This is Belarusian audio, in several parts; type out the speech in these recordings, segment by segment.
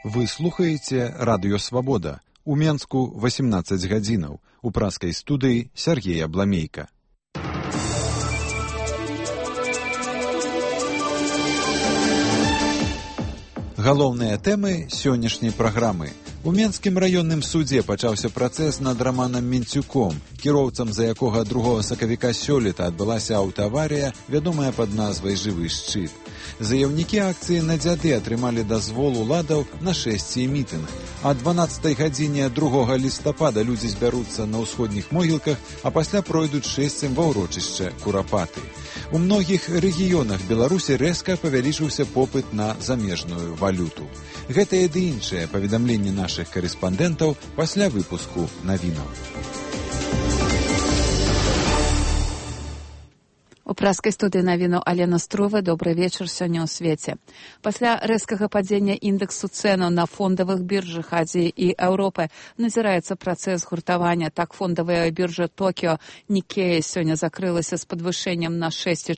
Вы слухаеце Радыё Свабода. У Менску 18 гадзінаў. У праскай студыі Сергей Абламейка. Галоўныя тэмы сённяшняй праграмы. У Менскім раённым судзе пачаўся працэс над Раманам Менцюком, кіроўцам за якога 2 сакавіка сёлета адбылася аўтааварыя, вядомая пад назвай «Жывы шчыт». Заяўнікі акцыі на дзяды атрымалі дазвол уладаў на шэсце і мітынг. А 12 гадзіне 2 лістапада людзі збяруцца на ўсходніх могілках, а пасля пройдуць шэсцем ва ўрочышча Курапаты. У многіх рэгіёнах Беларусі рэзка павялічыўся попыт на замежную валюту. Гэтае ды іншае паведамленне нашых карэспандэнтаў пасля выпуску навінаў. У праскай студыі навінаў Алена Струва. Добры вечар сёння ў свеце. Пасля рэзкага падзення індэксу цэнаў на фондавых біржах Азіі і Еўропы назіраецца працэс гуртавання. Так, фондавая біржа Токіо Нікея сёння закрылася з падвышэннем на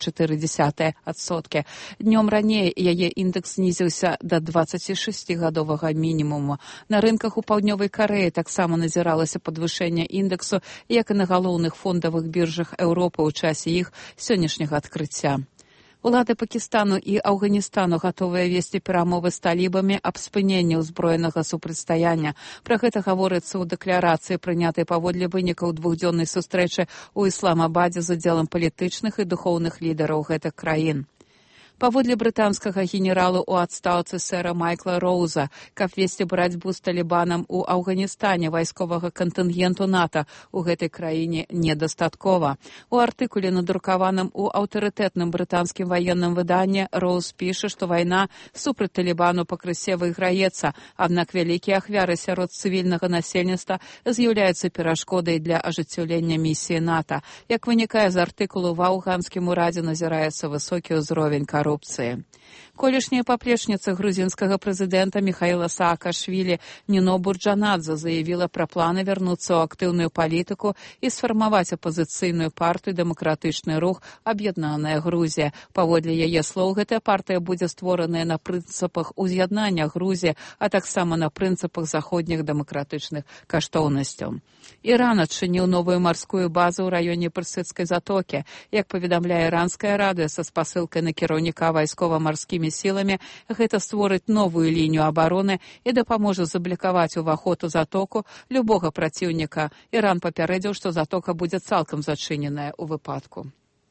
6,4%. Днём раней яе індэкс знізіўся да 26-гадовага мінімуму. На рынках у Паўднёвай Карэі таксама назіралася падвышэнне індэксу, як і на галоўных фондавых біржах Еўропы ў часе іх сённяшняга адкрыцця. Улады Пакістану і Афганістану гатовыя весці перамовы з талібамі аб спыненні ўзброенага супрацьстаяння. Пра гэта гаворыцца ў дэкларацыі, прынятай паводле вынікаў двухдзённай сустрэчы ў Ісламабадзе з удзелам палітычных і духоўных лідараў гэтых краін. Паводле брытанскага генералу ў адстаўцы сэра Майкла Роуза, каб весці барацьбу з талібанам у Афганістане, вайсковага кантынгенту НАТО ў гэтай краіне недастаткова. У артыкуле, надрукаваным у аўтарытэтным брытанскім ваенным выданні, Роуз піша, што вайна супраць талібану пакрысе выйграецца, аднак вялікія ахвяры сярод цывільнага насельніцтва з'яўляюцца перашкодай для ажыццяўлення місіі НАТО. Як вынікае з артыкулу, ва афганскім урадзе назіраецца высокі ўзровень коррупцыі. Колішняя паплечніца грузінскага прэзідэнта Міхаіла Саакашвілі Ніно Бурджанадзе заявіла пра планы вярнуцца ў актыўную палітыку і сфармаваць апазіцыйную партыю «Дэмакратычны рух Аб'яднаная Грузія». Паводле яе слоў, гэтая партыя будзе створаная на прынцыпах уз'яднання Грузіі, а таксама на прынцыпах заходніх дэмакратычных каштоўнасцяў. Іран адчыніў новую марскую базу ў раёне Персідскай затокі. Як паведамляе іранская радыё са спасылкай на кіраўніка вайскова-марскімі сіламі, гэта створыць новую лінію абароны і дапаможа заблакаваць уваход у затоку любога праціўніка. Іран папярэдзіў, што затока будзе цалкам зачыненая ў выпадку.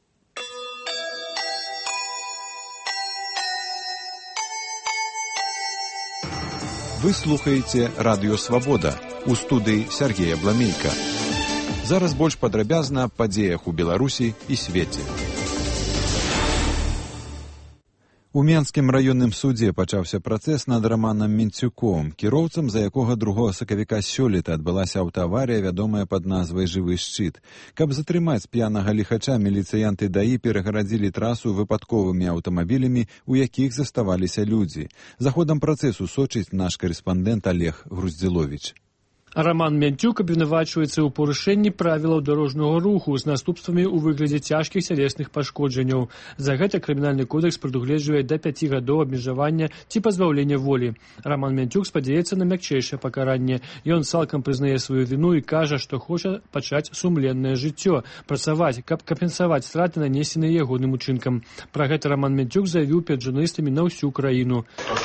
Вы слухаеце Радыё Свабода. У студыі Сергей Абламейка. Зараз больш падрабязна аб падзеях у Беларусі і свеце. У Менскім раённым судзе пачаўся працэс над Раманам Менцюком, кіроўцам, за якога 2 сакавіка сёлета адбылася аўтааварыя, вядомая пад назвай «Жывы шчыт». Каб затрымаць п'янага ліхача, міліцыянты ДАІ перагарадзілі трасу выпадковымі аўтамабілямі, у якіх заставаліся людзі. За ходам працэсу сочыць наш карэспандэнт Олег Груздзіловіч. Раман Менцюк абвінавачваецца ў парушэнні правілаў дарожнага руху з наступствамі ў выглядзе цяжкіх цялесных пашкоджанняў. За гэта крымінальны кодэкс прадугледжвае да 5 гадоў абмежавання ці пазбаўлення волі. Раман Менцюк спадзяецца на мякчэйшае пакаранне. Ён цалкам прызнае сваю віну і кажа, што хоча пачаць сумленнае жыццё, працаваць, каб кампенсаваць страты, нанесеныя ягоным учынкам. Пра гэта Раман Менцюк заявіў перад журналістамі на ўсю краіну.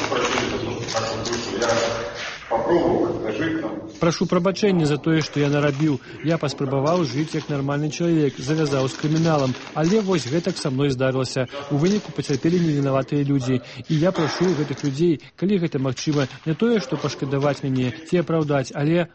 Прашу прабачэння за тое, што я нарабіў. Я паспрабаваў жыць як нармальны чалавек, завязаў з крыміналам, але вось гэтак са мной здарылася. У выніку пацярпелі невінаватыя людзі. І я прашу гэтых людзей, калі гэта магчыма, не тое, што пашкадаваць мяне ці апраўдаць, але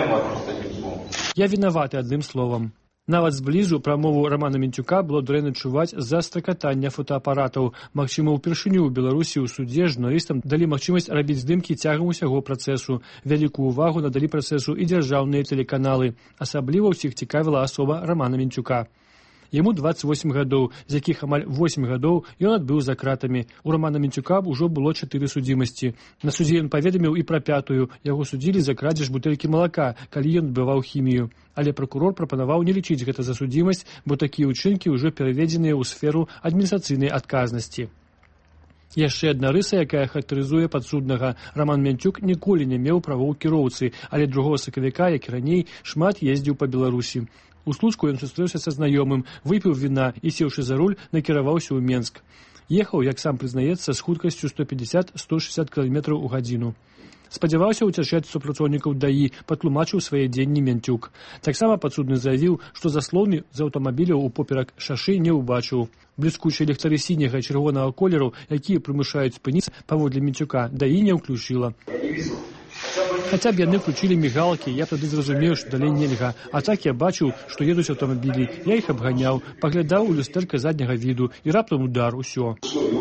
я вінаваты адным словам. Нават зблізу прамову Рамана Менцюка было дрэнна чуваць з-за стракатання фотоапаратаў. Магчыма, упершыню ў Беларусі ў судзе журналістам далі магчымасць рабіць здымкі цягам усяго працэсу. Вялікую ўвагу надалі працэсу і дзяржаўныя тэлеканалы. Асабліва ўсіх цікавіла асоба Рамана Менцюка. Яму 28 гадоў, з якіх амаль 8 гадоў ён адбыў за кратамі. У Рамана Менцюка ўжо было 4 судзімасці. На судзе ён паведаміў і пра 5-ю. Яго судзілі за крадзеж бутэлькі малака, калі ён адбываў хімію. Але пракурор прапанаваў не лічыць гэта за судзімасць, бо такія ўчынкі ўжо пераведзеныя ў сферу адміністрацыйнай адказнасці. Яшчэ адна рыса, якая характарызуе падсуднага. Роман Мянцюк ніколі не меў правоў кіроўцы, але 2 сакавіка, як і раней, шмат ездзіў па Беларусі. У Слуцку ён сустрэўся са знаёмым, выпіў віна і, сеўшы за руль, накіраваўся ў Менск. Ехаў, як сам прызнаецца, з хуткасцю 150-160 км у гадзіну. Спадзяваўся ўцячаць супрацоўнікаў ДАІ, патлумачыў свае дзенні Мянцюк. Таксама падсудны заявіў, што заслоны з аўтамабіляў упоперак шашы не ўбачыў. Бліскучыя ліхтары сіняга і чырвонага колеру, якія прымушаюць спыніцца паводле Мянцюка, ДАІ не ўключыла. Хаця б яны включілі мігалкі, я тады зразумеў, што далей нельга. А так я бачыў, што едуць аўтамабілі. Я іх абганяў, паглядаў у люстэрка задняга віду і раптам удар, усё.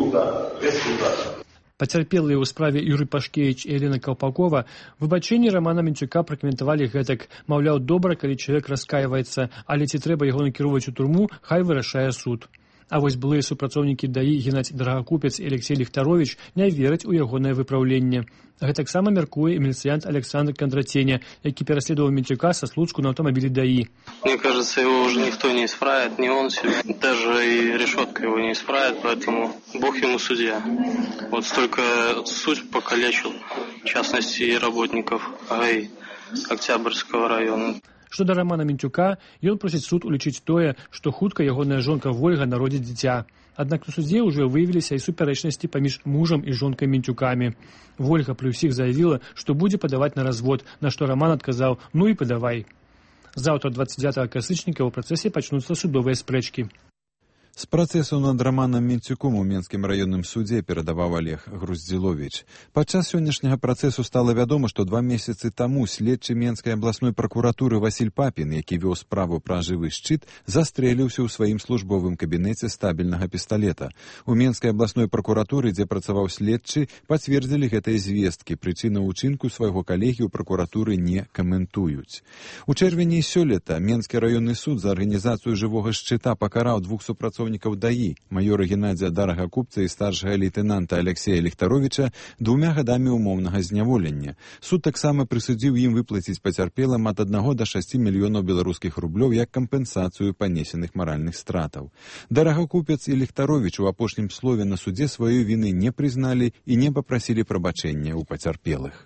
Пацярпелыя ў справе Юрый Пашкевіч і Елена Каўпакова выбачэнні Романа Мянцюка пракаментавалі гэтак. Маўляў, добра, калі чалавек раскайваецца, але ці трэба яго накіроўваць у турму, хай вырашае суд. А вось былыя супрацоўнікі ДАІ Геннадзь Драгакупец і Алексей Ліхтаровіч не вераць у ягонае выпраўленне. Гэтаксама мяркуе і міліцыянт Александр Кондратеня, які пераследаваў Мянцюка са Слуцку на аўтамабілі ДАИ. Мне кажется, его уже никто не исправит, ни он себе, даже и решетка его не исправит, поэтому Бог ему судья. Вот столько судьб покалечил, в частности, и работников ГАИ Октябрьского района. Што да Романа Мянцюка, ён просіць суд улічыць тое, што хутка ягоная жонка Вольга народзіць дзіця. Аднак на судзе ўжо выявіліся і супярэчнасці паміж мужам і жонкай Мянцюкамі. Вольга пры ўсіх заявіла, што будзе падаваць на развод, на што Роман адказаў: «Ну і падавай». Заўтра 29 кастрычніка ў працэсе пачнуцца судовыя спрэчкі. З працэсу над Романам Мянцюком у Менскім раённым судзе перадаваў Олег Груздзіловіч. Падчас сённяшняга працэсу стала вядома, што 2 месяцы таму следчы Менскай абласной пракуратуры Васіль Папін, які вёў справу пра жывы шчыт, застрэліўся ў сваім службовым кабінеце стабільнага пісталета. У Менскай абласной пракуратуры, дзе працаваў следчы, пацвердзілі гэтыя звесткі. Прычыну ўчынку свайго калегі ў пракуратуры не каментуюць. У чэрвені сёлета Менскі раённы суд за арганізацыю жывога шчыта пакараў 2 супрацоўнікаў ДАИ, майора Геннадзя Драгакупца і старшага лейтэнанта Алексея Ліхтаровіча 2 гадамі умоўнага зняволення. Суд таксама прысудзіў ім выплаціць пацярпелым ад 1 до 6 мільёнаў беларускіх рублёў як кампенсацыю панесеных маральных стратаў. Драгакупец і Ліхтаровіч у апошнім слове на судзе сваёй віны не прызналі і не папрасілі прабачэння ў пацярпелых.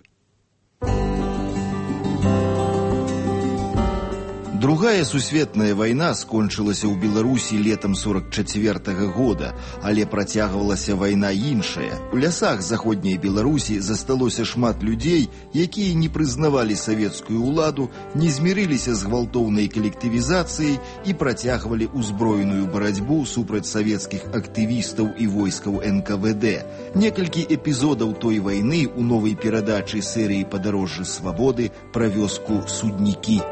Другая сусветная вайна скончылася ў Беларусі летам 44-го года, але працягвалася вайна іншая. У лясах заходняй Беларусі засталося шмат людзей, якія не прызнавалі савецкую ўладу, не змірыліся з гвалтоўнай калектывізацыяй і працягвалі ўзброеную барацьбу супраць савецкіх актывістаў і войскаў НКВД. Некалькі эпізодаў той вайны ў новай перадачы серыі «Падарожжа свабоды» пра вёску Суднікі.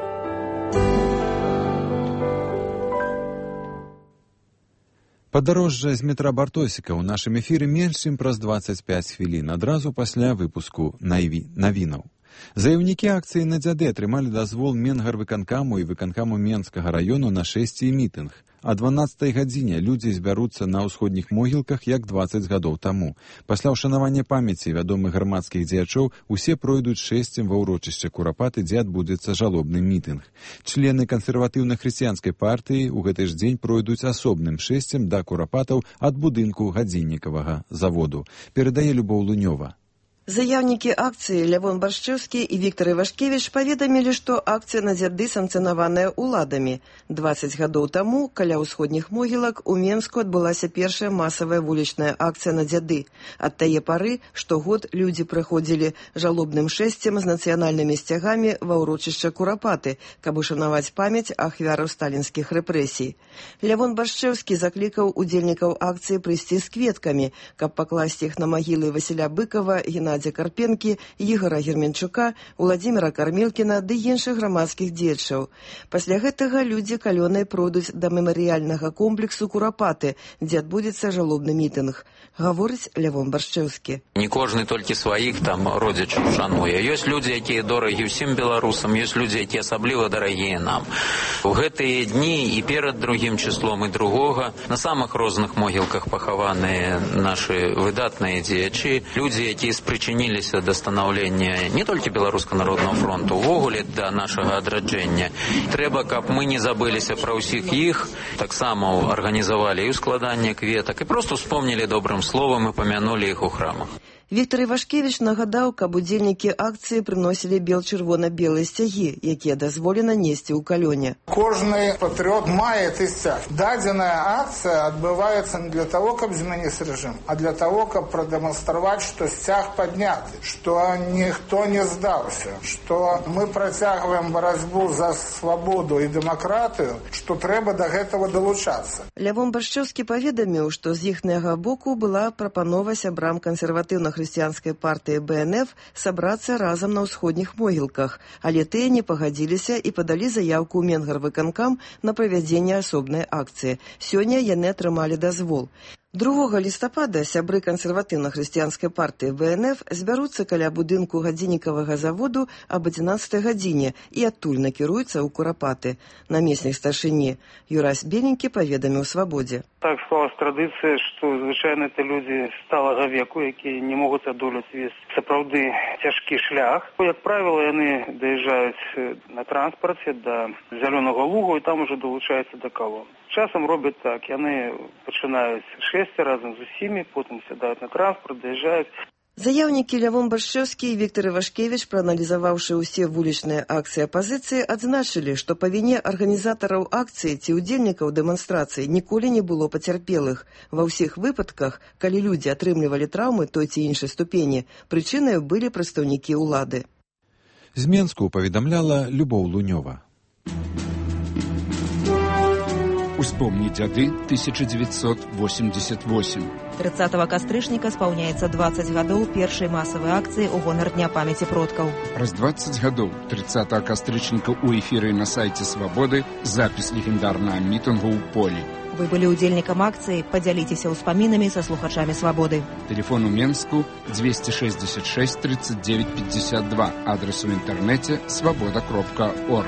Падарожжа з метра Бартосіка ў нашым эфіры менш чым праз 25 хвілін, адразу пасля выпуску навінаў. Заяўнікі акцыі «На дзяды» атрымалі дазвол Менгарвыканкаму і выканкаму Менскага раёну на шэсце і мітынг. А 12 гадзіне людзі збяруцца на ўсходніх могілках, як 20 гадоў таму. Пасля ўшанавання памяці вядомых грамадскіх дзеячоў усе пройдуць шэсцем ва ўрочышча Курапаты, дзе адбудзецца жалобны мітынг. Члены кансерватыўна-хрысціянскай партыі ў гэты ж дзень пройдуць асобным шэсцем да Курапатаў ад будынку гадзіннікавага заводу. Перадае Любоў Лунёва. Заяўнікі акцыі Лявон Баршчэўскі і Віктор Івашкевіч паведамілі, што акцыя «На дзяды» санкцыянаваная ўладамі. 20 гадоў таму каля ўсходніх могілак у Менску адбылася першая масавая вулічная акцыя «На дзяды». Ад тае пары штогод людзі прыходзілі жалобным шэсцем з нацыянальнымі сцягамі ва ўрочышча Курапаты, каб ушанаваць памяць ахвяраў сталінскіх рэпрэсій. Лявон Баршчэўскі заклікаў удзельнікаў акцыі прыйсці з кветкамі, каб пакласці іх на магілы Васіля Быкова, Геннадзя Карпенкі, Ігора Герменчука, Уладзіміра Кармелкіна ды іншых грамадскіх дзеячаў. Пасля гэтага людзі калёнай пройдуць да мемарыяльнага комплексу Курапаты, дзе адбудзецца жалобны мітынг. Гаворыць Лявон Баршчэўскі. Не кожны толькі сваіх там родзічаў шануе. Ёсць людзі, якія дорагі ўсім беларусам, ёсць людзі, якія асабліва дарагія нам. У гэтыя дні і перад 2 числом і 2 на самых розных могілках пахаваныя нашы выдатныя дзеячы, людзі, якія з прычыніліся да станаўлення не толькі Беларускага народнага фронту, увогуле да нашага адраджэння. Трэба, каб мы не забыліся пра ўсіх іх, таксама арганізавалі і складанне кветак, і проста успомнілі добрым словам і памянулі іх у храмах. Віктор Івашкевіч нагадаў, каб удзельнікі акцыі прыносілі бел-чырвона-белыя сцягі, якія дазволена несці ў калёне. Кожны патрыот мае ты сцяг. Дадзеная акцыя адбываецца не для того, каб змяніць рэжым, а для того, каб прадэманстраваць, што сцяг падняты, што ніхто не здаўся, што мы працягваем барацьбу за свабоду і дэмакратыю, што трэба да гэтага далучацца. Лявон Баршчэўскі паведаміў, што з іхняга боку была прапанова сябрам кансерватыўна-хрысціянскай партыі БНФ сабрацца разам на ўсходніх могілках, але тыя не пагадзіліся і падалі заяўку ў Менгарвыканкам на правядзенне асобнай акцыі. Сёння яны атрымалі дазвол. 2 лістапада сябры кансерватыўна-хрысціянскай партыі БНФ збяруцца каля будынку гадзіннікавага заводу аб 11 гадзіне і адтуль накіруюцца ў Курапаты. Намеснік старшыні Юрась Беленькі паведаміў «Свабодзе». Так склалась традыцыя, што звычайна это людзі сталага веку, якія не могуць адолець весь сапраўды цяжкі шлях. Як правіла, яны даязджаюць на транспарце да Зялёнага лугу і там ужо далучаюцца да калон. Часам робяць так, яны пачынаюць шэсці разам з усімі, потым сядаюць на транспарт, даязджаюць. Заяўнікі Лявон Баршчэўскі і Віктор Івашкевіч, прааналізаваўшы ўсе вулічныя акцыі апазіцыі, адзначылі, што па віне арганізатараў акцыі ці ўдзельнікаў дэманстрацыі ніколі не было пацярпелых. Ва ўсіх выпадках, калі людзі атрымлівалі траўмы той ці іншай ступені, прычынай былі прадстаўнікі ўлады. З Менску паведамляла Любоў Лунёва. Успомни дзяды 1988. 30 кастрычніка спаўняецца 20 гадоў першай масавай акцыі ў гонар Дня памяці продкаў. Праз 20 гадоў 30 кастрычніка ў эфіры на сайце Свабоды запіс легендарнага мітынгу ў полі. Вы былі ўдзельнікам акцыі, падзяліцеся ўспамінамі са слухачамі Свабоды. Тэлефон у Менску 266 39 52, адрес у інтэрнэце свабода.орг.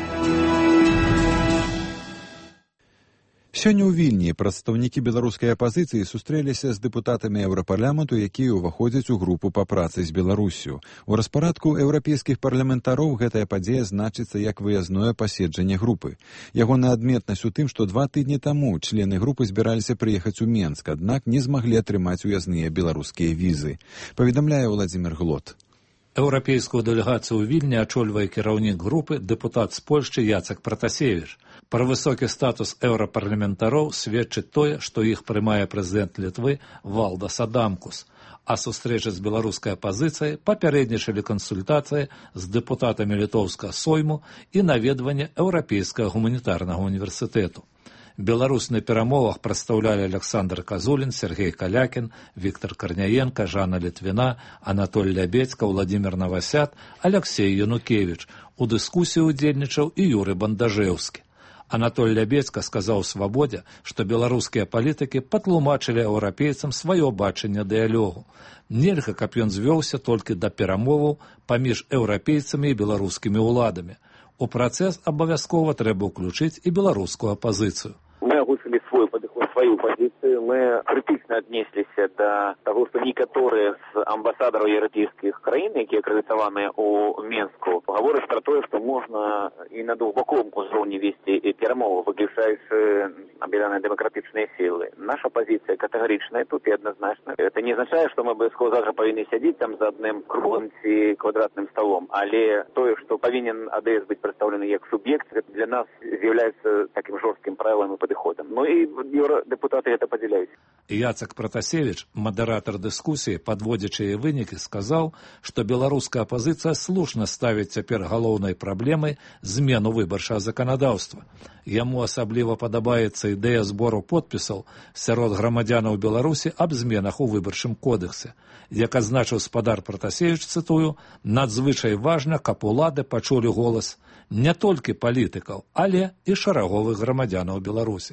Сёння ў Вільні прадстаўнікі беларускай апазіцыі сустрэліся з дэпутатамі Еўрапарламенту, якія ўваходзяць у групу па працы з Беларуссю. У распарадку еўрапейскіх парламентароў гэтая падзея значыцца як выязное паседжанне групы. Ягоная адметнасць у тым, што 2 тыдні таму члены групы збіраліся прыехаць у Менск, аднак не змаглі атрымаць уязныя беларускія візы. Паведамляе Владзімір Глот. Еўрапейскую дэлегацыю ў Вільні ачольвае кіраўнік групы дэпутат з Польшчы Яцек Пратасевіч. Пра высокі статус еўрапарламентароў сведчыць тое, што іх прымае прэзідэнт Літвы Валдас Адамкус. А сустрэчы з беларускай апазіцыяй папярэднічалі кансультацыі з дэпутатамі літоўскага Сойму і наведванне Еўрапейскага гуманітарнага універсітэту. Беларусь на перамовах прадстаўлялі Александр Казулін, Сергей Калякін, Віктор Карняенка, Жанна Літвіна, Анатоль Лябедзька, Владимир Новосят, Алексей Янукевич. У дыскусіі ўдзельнічаў і Юры Бандажэўскі. Анатоль Лябедзька сказаў «Свабодзе», што беларускія палітыкі патлумачылі еўрапейцам сваё бачанне дыялогу. Нельга, каб ён звёўся толькі да перамоваў паміж еўрапейцамі і беларускімі ўладамі. У працэс абавязкова трэба ўключыць і беларускую апазіцыю. Мы агучылі свой падыход, сваю пазіцыю. Мы крытычна аднесліся да таго, што некаторыя з амбасадараў еўрапейскіх краін, якія акрэдытаваныя ў Менску, гавораць пра тое, што можна і на двухбаковым узроўні весці перамовы, выключаючы аб'яднаныя дэмакратычныя сілы. Наша пазіцыя катэгарычная тут і адназначна. Это не азначае, што мы абавязкова зараз павінны сядзець там за адным круглым ці квадратным сталом, але тое, што павінен АДС быць прадстаўлены як суб'ект, для нас з'яўляецца такім жорсткім правілам і падыходам. Ну і еўрадэпутаты гэта падзяляюць. Яцек Пратасевіч, мадэратар дыскусіі, падводзячы яе вынікі, сказаў, што беларуская апазіцыя слушна ставіць цяпер галоўнай праблемай змену выбарчага заканадаўства. Яму асабліва падабаецца ідэя збору подпісаў сярод грамадзянаў Беларусі аб зменах у выбарчым кодексе. Як адзначыў спадар Пратасевіч, цытую, надзвычай важна, каб улады пачулі голас не толькі палітыкаў, але і шараговых грамадзянаў Беларусі.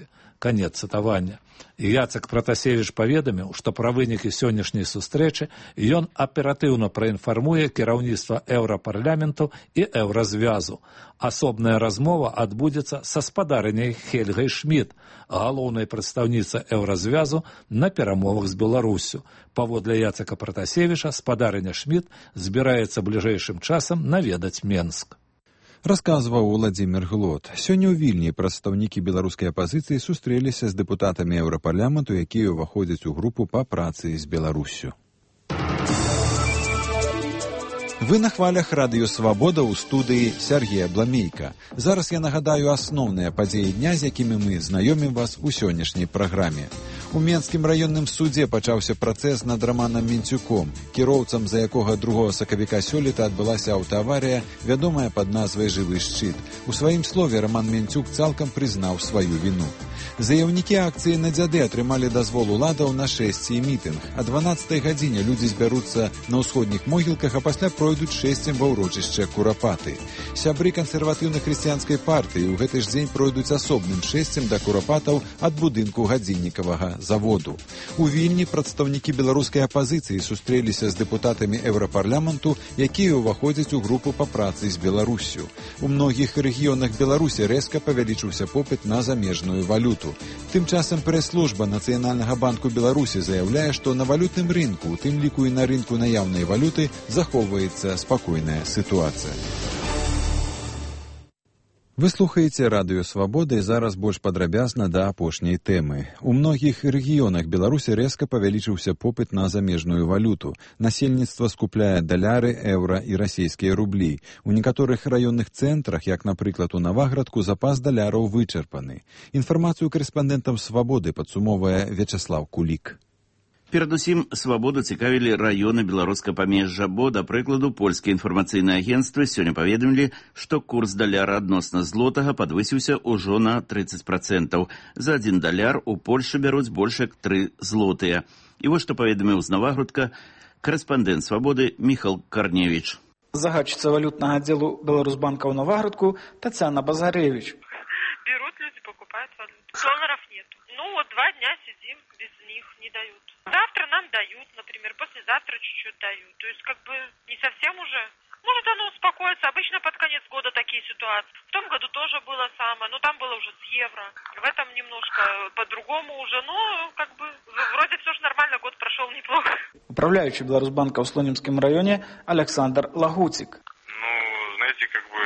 Канец цытавання. І Яцек Пратасевіч паведаміў, што пра вынікі сённяшняй сустрэчы ён аператыўна праінфармуе кіраўніцтва Еўрапарламенту і Еўразвязу. Асобная размова адбудзецца са спадарыняй Хельгай Шмід, галоўнай прадстаўніцай Еўразвязу на перамовах з Беларуссю. Паводле Яцека Пратасевіча, спадарыня Шмід збіраецца бліжэйшым часам наведаць Менск. Расказваў Владзімір Глот. Сёння ў Вільні прадстаўнікі беларускай апазіцыі сустрэліся з дэпутатамі Еўрапарламенту, якія ўваходзяць у групу па працы з Беларуссю. Вы на хвалях радыё «Свабода» ў студыі Сергея Бламейка. Зараз я нагадаю асноўныя падзеі дня, з якімі мы знаёмім вас у сённяшняй праграме. У Менскім раённым судзе пачаўся працэс над Раманам Мінцюком, кіроўцам, за якога 2 сакавіка сёлета адбылася аўтааварыя, вядомая пад назвай «Жывы шчыт». У сваім слове Раман Мінцюк цалкам прызнаў сваю віну. Заяўнікі акцыі «На дзяды» атрымалі дазвол уладаў на шэсце і мітынг. А 12 гадзіне людзі збяруцца на ўсходніх могілках, а пасля пройдуць шэсцем ва ўрочышча Курапаты. Сябры кансерватыўна-хрысціянскай партыі ў гэты ж дзень пройдуць асобным шэсцем да Курапатаў ад будынку гадзіннікавага заводу. У Вільні прадстаўнікі беларускай апазіцыі сустрэліся з дэпутатамі Еўрапарламенту, якія ўваходзяць у групу па працы з Беларуссю. У многіх рэгіёнах Беларусі рэзка павялічыўся попыт на замежную валюту. Тым часам прэс-служба Нацыянальнага банку Беларусі заяўляе, што на валютным рынку, у тым ліку і на рынку наяўнай валюты, захоўваецца спакойная сітуацыя. Вы слухаеце радыё «Свабода» і зараз больш падрабязна да апошняй тэмы. У многіх рэгіёнах Беларусі рэзка павялічыўся попыт на замежную валюту. Насельніцтва скупляе даляры, еўра і расійскія рублі. У некаторых раённых цэнтрах, як, напрыклад, у Наваградку, запас даляраў вычарпаны. Інфармацыю карэспандэнтам «Свабоды» падсумоўвае Вячаслаў Кулік. Перадусім, «Свабоду» цікавілі раёны беларускага памежжа, бо, да прыкладу, польскія інфармацыйныя агенцтвы сёння паведамілі, што курс даляра адносна злотага падвысіўся ўжо на 30%. За 1 даляр у Польшы бяруць больш як 3 злотыя. І вось што паведаміў з Наваградка карэспандэнт «Свабоды» Міхал Карневіч. Загадчыца валютнага аддзелу Беларусбанка ў Наваградку Тацяна Базаревич. Берут люди, покупают валюту. Долларов нет. Ну вот 2 дня сидим, без них не дают. Завтра нам дают, например, послезавтра чуть-чуть дают. То есть как бы не совсем уже. Может оно успокоится. Обычно под конец года такие ситуации. В том году тоже было самое, но там было уже с евро. В этом немножко по-другому уже, но как бы вроде все же нормально, год прошел неплохо. Управляющий Беларусбанка в Слонимском районе Александр Лагутик. Ну, знаете, как бы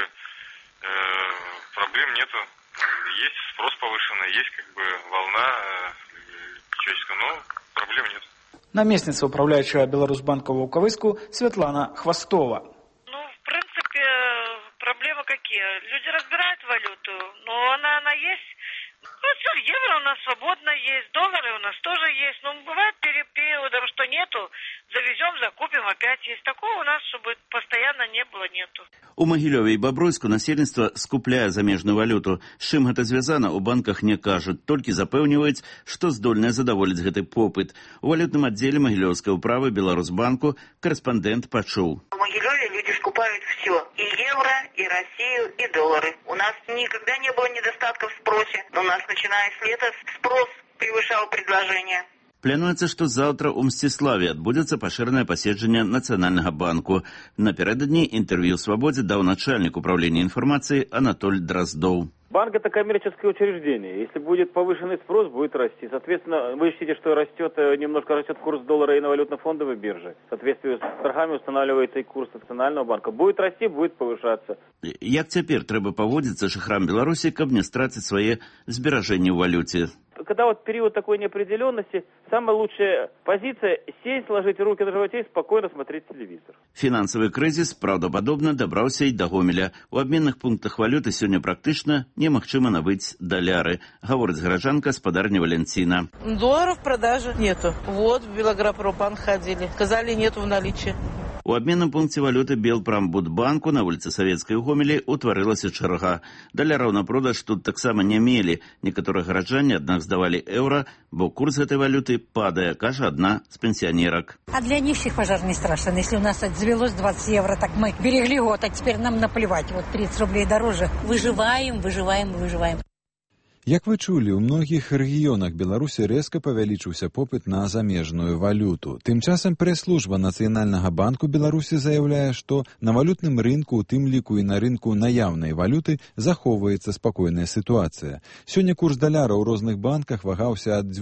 проблем нету. Есть спрос повышенный, есть как бы волна человеческая, но проблем нет. Наместница управляющего Беларусбанка в Волковыску Светлана Хвостова. Ну, в принципе, проблемы какие? Люди разбирают валюту, но она есть. Ну, все, евро у нас свободно есть, доллары у нас тоже есть. Но бывает периодом, что нету, завезем, закупим, опять есть. Такого у нас, чтобы постоянно не было, нету. У Магілёве і Бабруйску насельніцтва скупляе замежную валюту. З чым гэта звязана, у банках не кажуць, толькі запэўніваюць, што здольныя задаволіць гэты попыт. У валютным аддзеле Магілёўскай управы Беларусбанку карэспандэнт пачуў. В Могилеве люди скупают все. И евро, и Россию, и доллары. У нас никогда не было недостатка в спросе. Но у нас, начиная с лета, спрос превышал предложение. Плануецца, што заўтра ў Мсціславе адбудзецца пашыранае паседжанне Нацыянальнага банку. Напярэдадні інтэрв'ю «Свабодзе» даў начальнік управлення інфармацыі Анатоль Дроздоў. Банк – это коммерческое учреждение. Если будет повышенный спрос, будет расти. Соответственно, вы ощутите, что немножко растет курс доллара и на валютно-фондовой бирже. В соответствии с торгами устанавливается и курс Национального банка. Будет расти, будет повышаться. Як цяпер трэба паводзіцца жыхарам Беларусі, каб не страціць свае зберажэнні ў валюце? Когда вот период такой неопределенности, самая лучшая позиция – сесть, сложить руки на животе и спокойно смотреть телевизор. Фінансавы крызіс, праўдападобна, дабраўся і да Гомеля. У абменных пунктах валюты сёння практычна немагчыма набыць даляры, гаворыць гараджанка спадарня Валентина. Долларов в продаже нету. Вот, в Белагропромбанк ходили. Сказали, нету в наличии. У абменным пункце валюты Белпрамбудбанку на вуліцы Савецкай у Гомелі ўтварылася чарга. Даляраў на продаж тут таксама не мелі. Некаторыя гараджане, аднак, здавалі еўра, бо курс гэтай валюты падае, кажа адна з пенсионерок. А для нищих пожар не страшен. Если у нас завелось 20 евро, так мы берегли год, а теперь нам наплевать. Вот 30 рублей дороже. Выживаем. Як вы чулі, у многіх рэгіёнах Беларусі рэзка павялічыўся попыт на замежную валюту. Тым часам прэс-служба Нацыянальнага банку Беларусі заяўляе, што на валютным рынку, у тым ліку і на рынку наяўнай валюты, захоўваецца спакойная сітуацыя. Сёння курс даляра ў розных банках вагаўся ад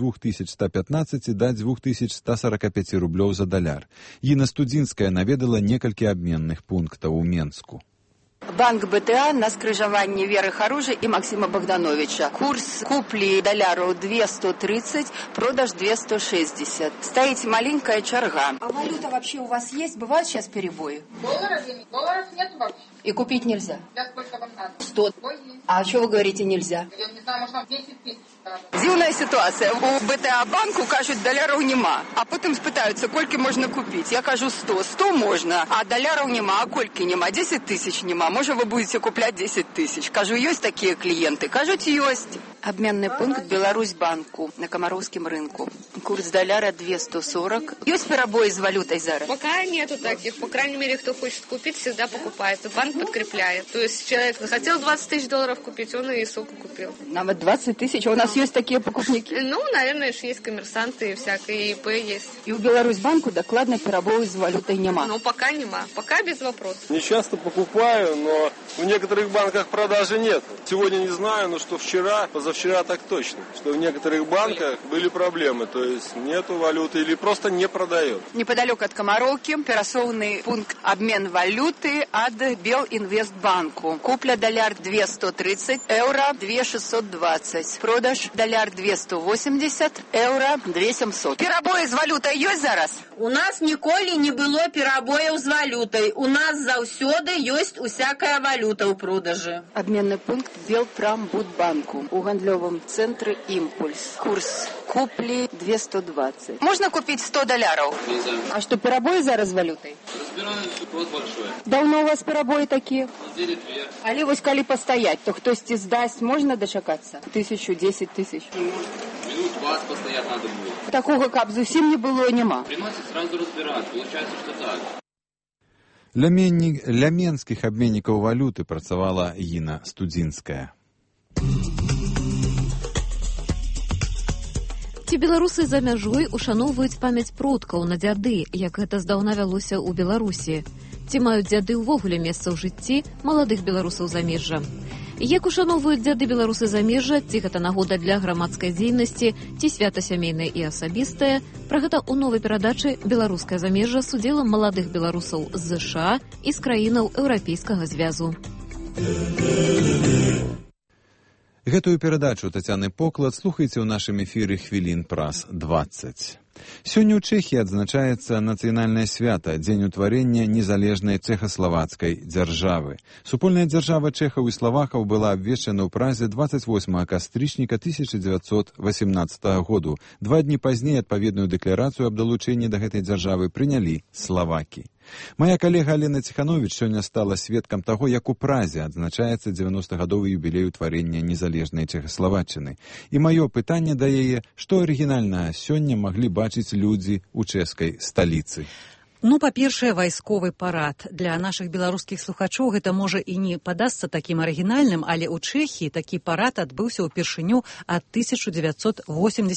2115 да 2145 рублёў за даляр. Інна Студзінская наведала некалькі абменных пунктаў у Менску. Банк БТА на скрыжаванні Веры Харужы і Максима Богдановича. Курс куплі даляру 230, продаж 260. Стоит маленькая чарга. А валюта вообще у вас есть? Бывают сейчас перебои? Долларов нет вообще. И купить нельзя? Я сколько вам надо? 100. А что вы говорите нельзя? Я не знаю, может, там 10 тысяч. Дзіўная ситуация. У БТА банку кажуть, даляраў нема. А потом спытаюцца, колькі можна купить. Я кажу 100. 100 можно, а даляраў нема, а колькі нема? 10 тысяч нема. Может, вы будете куплять 10 тысяч. Кажу, есть такие клиенты? Кажуть, есть. Обменный пункт Беларусьбанку на Комаровском рынку. Курс доляра 240. Есть перебои с валютой зараз? Пока нету таких. По крайней мере, кто хочет купить, всегда покупает. И банк подкрепляет. То есть человек захотел 20 тысяч долларов купить, он и соку купил. Нават 20 тысяч? А у нас есть такие покупники? Ну, наверное, есть коммерсанты и всякие, и ИП есть. И у Беларусьбанку докладно перебои с валютой нема? Ну, пока нема. Пока без вопросов. Не часто покупаю, но в некоторых банках продажи нет. Сегодня не знаю, но что вчера, позавчера так точно, что в некоторых банках были проблемы, то есть нету валюты или просто не продают. Неподалеку от Комаровки перасоўны пункт обмен валюты от Белинвестбанку. Купля доляр 230, евро 2620. Продаж доляр 280, евро 2700. Перебои с валютой есть зараз? У нас ніколі не было перабояў з валютай. У нас заўсёды ёсць усякая валюта ў продажы. Обменный пункт Белпромбудбанку. У гандлёвым центре «Импульс». Курс купли 220. Можно купить 100 долларов? Нельзя. А что, перебои зараз с валютой? Разбираемся, вопрос большой. Давно у вас перебои такие? Недели 2. Але вось калі постоять, то хтосьці здасць, можно дочакаться? 1000, 10 тысяч? Минут 20 постоять надо будет. Такого каб зусім не было, нема. Приносит сразу разбирать. Получается, что так. Для менскіх абменнікаў валюты працавала Інна Студзінская. Ці беларусы за мяжой ушаноўваюць памяць продкаў на дзяды, як гэта здаўна вялося ў Беларусі? Ці маюць дзяды ўвогуле месца ў жыцці маладых беларусаў замежжа? Як ушаноўваюць дзяды беларусы замежжа, ці гэта нагода для грамадскай дзейнасці, ці свята сямейнае і асабістае? Пра гэта ў новай перадачы «Беларускае замежжа» з удзелам маладых беларусаў з ЗША і з краінаў Еўрапейскага звязу. Гэтую перадачу Тацяны Поклад слухайце ў нашым эфіры хвілін праз 20. Сёння ў Чэхіі адзначаецца нацыянальнае свята, дзень утварэння незалежнай чэхаславацкай дзяржавы. Супольная дзяржава чэхаў і славакаў была абвешчана ў Празе 28 кастрычніка 1918 году. 2 дні пазней адпаведную дэкларацыю аб далучэнні да гэтай дзяржавы прынялі славакі. Моя калега Алена Ціхановіч сёння стала сведкам таго, як у Празе адзначаецца 90-гадовы юбілей утварэння незалежнай Чэхаславаччыны. І маё пытанне да яе, што арыгінальнага сёння маглі бачыць людзі ў чэшскай сталіцы? Ну, па-першае, вайсковы парад. Для нашых беларускіх слухачоў гэта можа і не падасца такім арыгінальным, але ў Чэхіі такі парад адбыўся ўпершыню ад 1985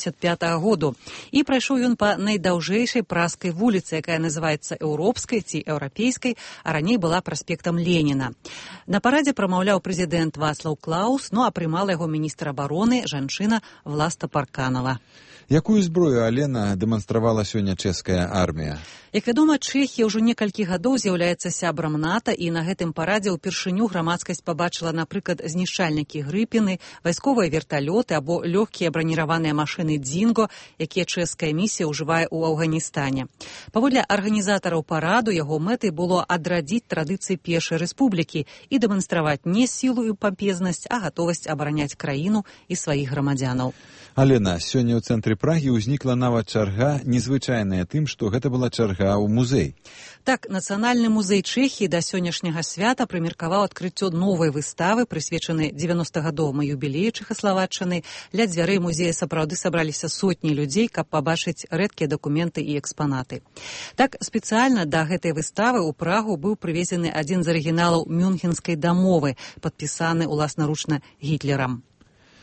году. І прайшоў ён па найдаўжэйшай праскай вуліцы, якая называецца Еўропскай ці Еўрапейскай, а раней была праспектам Леніна. На парадзе прамаўляў прэзідэнт Вацлаў Клаус, ну а прымала яго міністр абароны, жанчына Власта Парканова. Якую зброю, Алена, дэманстравала сёння чэшская армія? Як вядома, Чэхія ўжо некалькі гадоў з'яўляецца сябрам НАТО, і на гэтым парадзе ўпершыню грамадскасць пабачыла, напрыклад, знішчальнікі Грыпіны, вайсковыя верталёты або лёгкія браніраваныя машыны Дзінго, якія чэшская місія ўжывае ў Афганістане. Паводле арганізатараў параду, яго мэтай было адрадзіць традыцыі першай рэспублікі і дэманстраваць не сілу і пампезнасць, а гатовасць абараняць краіну і сваіх грамадзянаў. Алена, сёння ў цэнтры Прагі ўзнікла нават чарга, незвычайная тым, што гэта была чарга ў музей. Так, Нацыянальны музей Чэхіі да сённяшняга свята прымеркаваў адкрыццё новай выставы, прысвечанай 90-гадоваму юбілею Чэхаславаччыны. Ля дзвярэй музея сапраўды сабраліся сотні людзей, каб пабачыць рэдкія дакументы і экспанаты. Так, спецыяльна да гэтай выставы ў Прагу быў прывезены адзін з арыгіналаў мюнхенскай дамовы, падпісаны ўласнаручна Гітлерам.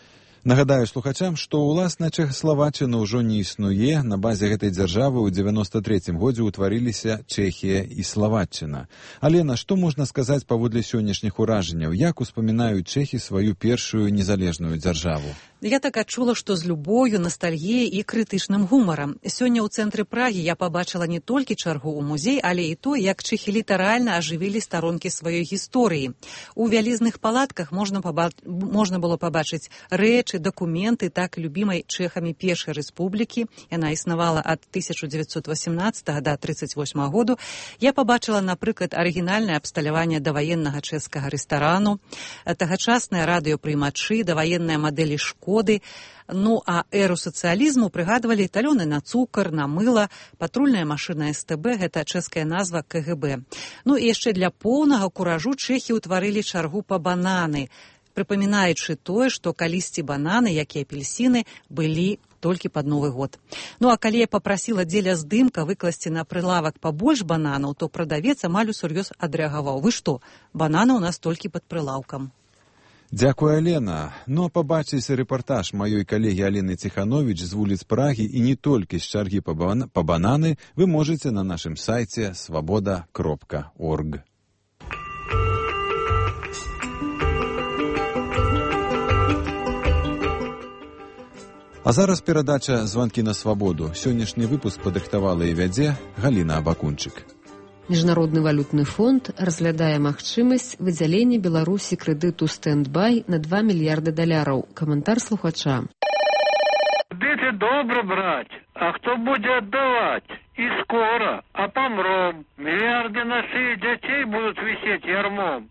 Нагадаю слухачам, што ўласна Чэхаславаччына ўжо не існуе. На базе гэтай дзяржавы ў 93-м годзе ўтварыліся Чэхія і Славаччына. Алена, што можна сказаць паводле сённяшніх уражанняў? Як успамінаюць чэхі сваю першую незалежную дзяржаву? Я так адчула, што з любоўю, настальгіяй і крытычным гумарам. Сёння ў цэнтры Прагі я пабачыла не толькі чаргу ў музей, але і то, як чэхі літаральна ажывілі старонкі сваёй гісторыі. У вялізных палатках можна было пабачыць рэчы, дакументы так любімай чэхамі першай рэспублікі. Яна існавала ад 1918 да 1938 году. Я пабачыла, напрыклад, арыгінальнае абсталяванне даваеннага чэшскага рэстарану, тагачасныя радыёпрыймачы, даваенныя мадэлі шкоды. Ну, а эру сацыялізму прыгадвалі талёны на цукар, на мыла, патрульная машына СТБ, гэта чэшская назва КГБ. Ну і яшчэ для поўнага куражу чэхі ўтварылі чаргу па бананы, прыпамінаючы тое, што калісьці бананы, як і апельсіны, былі толькі пад Новы год. Ну, а калі я папрасіла дзеля здымка выкласці на прылавак пабольш бананаў, то прадавец амаль усур'ёз адрэагаваў: вы што, бананы ў нас толькі пад прылаўкам. Дзякуй, Алена. Ну, а пабачыць рэпартаж маёй калегі Алены Ціхановіч з вуліц Прагі і не толькі з чаргі па бананы вы можаце на нашым сайце svoboda.org. А зараз перадача «Званкі на свабоду». Сённяшні выпуск падрыхтавала і вядзе Галіна Абакунчык. Міжнародны валютны фонд разглядае магчымасць выдзялення Беларусі крэдыту стэндбай на $2 мільярды. Каментар слухача. Кредиты добро брать, а кто будет отдавать? И скоро, а помром. Миллиарды на шее детей будут висеть ярмом.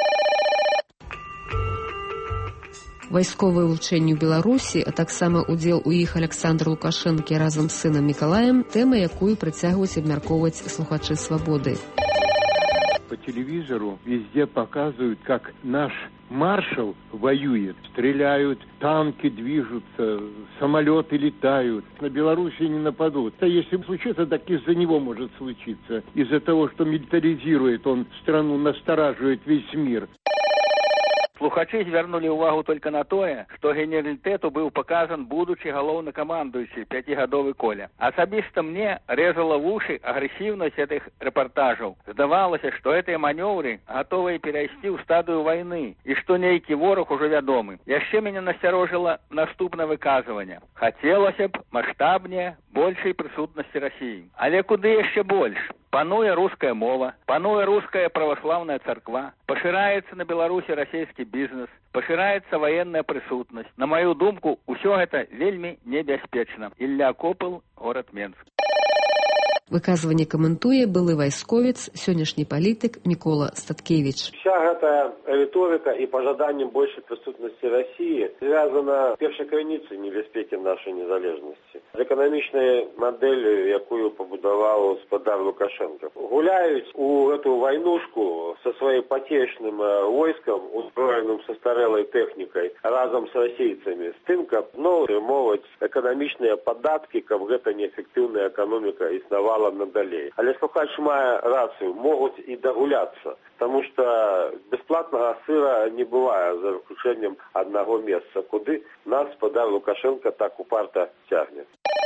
Вайсковыя вылучэнні ў Беларусі, а таксама удзел у іх Александр Лукашэнкі разам з сынам Мікалаем, тэма, якую працягваюць абмяркоўваць слухачы «Свабоды». По телевизору везде показывают, как наш маршал воюет. Стреляют, танки движутся, самолеты летают. На Белоруссию не нападут. А если случится, так из-за него может случиться. Из-за того, что милитаризирует он страну, настораживает весь мир. Слухачы звярнулі ўвагу толькі на тое, што генералітэту быў паказан будучы галоўнакамандуючы 5-гадовы Коля. Асабіста мне рэзала вушы агрэсіўнасць гэтых рэпартажаў. Здавалася, што гэтыя манёўры гатовыя перайсці ў стадыю вайны і што нейкі вораг ужо вядомы. Яшчэ мяне насцярожыла наступнае выказванне. Хацелася б маштабнее, большай прысутнасці Расіі. Але куды яшчэ больш? Пануе руская мова, пануе руская праваслаўная царква, пашыраецца на Беларусі расійскі бізнес, пашыраецца ваенная прысутнасць. На маю думку, усё гэта вельмі небяспечна. Ілля Копыл, горад Менск. Выказванне каментуе былы вайсковец, сённяшні палітык Мікола Статкевіч. Вся гэтая риторика и пожаданнем большей присутности России связана в першей крайнице небяспеки нашей незалежности. З экономічнай моделлю, якую побудовал господар Лукашенко. Гуляют у эту войнушку со своим потешным войском, узброенным состарелой техникой, разом с российцами, с тем, как мовить экономічныя податки, как гэта неэффективная экономика існавала надалей. Але слухач мае рацию, могут и догуляться, потому что бесплатного сыра не бывает, за выключением одного места, куды нас господар Лукашенко так упарто тягнет.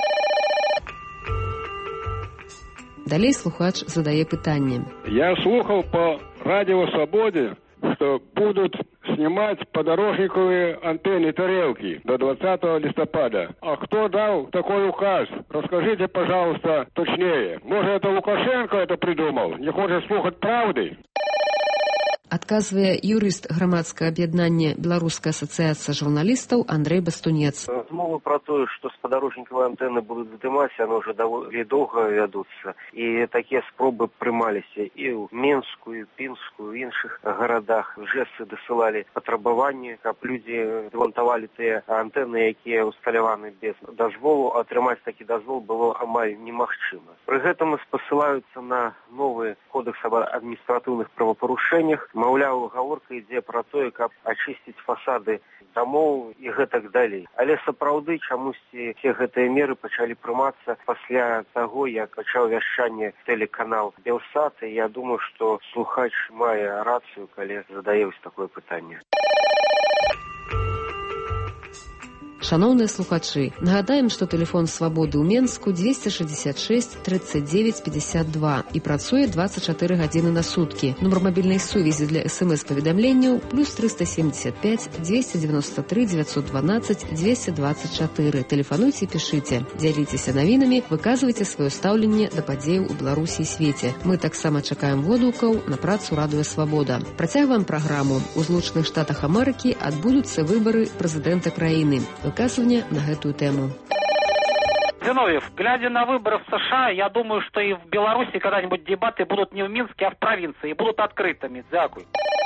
Далей слухач задае пытанне. Я слухал по радио «Свободе», что будут снимать подорожниковые антенны тарелки до 20 листопада. А кто дал такой указ? Расскажите, пожалуйста, точнее. Может, это Лукашенко это придумал? Не хочет слухать правды? Адказвае юрыст грамадскага аб'яднання Беларуская асацыяцыя журналістаў Андрэй Бастунец. Размовы про то, что спадарожниковые антенны будут задымаць, оно уже довольно долго ведутся. И такие спробы прымаліся и в Менску, и в Пінску, и в іншых городах. Жэсы дасылали патрабаванні, каб люди демонтовали те антенны, якія усталяваны без дазволу. Атрымаць такі дазвол было амаль немагчыма. Пры гэтым спасылаюцца на новый кодекс об адміністратыўных правапарушэннях. Маўляў, гаворка ідзе пра тое, каб ачысціць фасады дамоў і гэтак далей. Але сапраўды чамусьці все гэтыя меры пачалі прымацца пасля таго, як пачаў вяшчанне тэлеканал Белсат, і я думаю, што слухач мае рацыю, калі задае такое пытанне. Шановныя слухачы, нагадаем, што тэлефон свабоды ў Менску 266 39 52 і працуе 24 гадзіны на суткі. Нумар мабільнай сувязі для СМС-паведамленняў плюс 375 293 912 224. Тэлефануйце і пішыце. Дзяліцеся навінамі, выказвайце сваё стаўленне да падзеяў у Беларусі і свеце. Мы таксама чакаем водгукаў на працу Радыё Свабода. Працягваем праграму. У Злучаных Штатах Амерыкі адбудуцца выбары прэзідэнта краіны. Выказванне на гэтую тэму. Зиновьев, глядя на выборы в США, я думаю, что и в Беларуси когда-нибудь дебаты будут не в Минске, а в провинции, и будут открытыми. Дякую.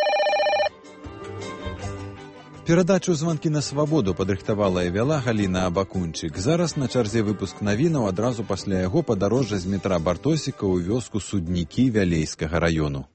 Перадачу «Званкі на свабоду» падрыхтавала і вяла Галіна Абакунчык. Зараз на чарзе выпуск навінаў адразу пасля яго падарожжа з метра Бартосіка ў вёску Суднікі Вялейскага раёну.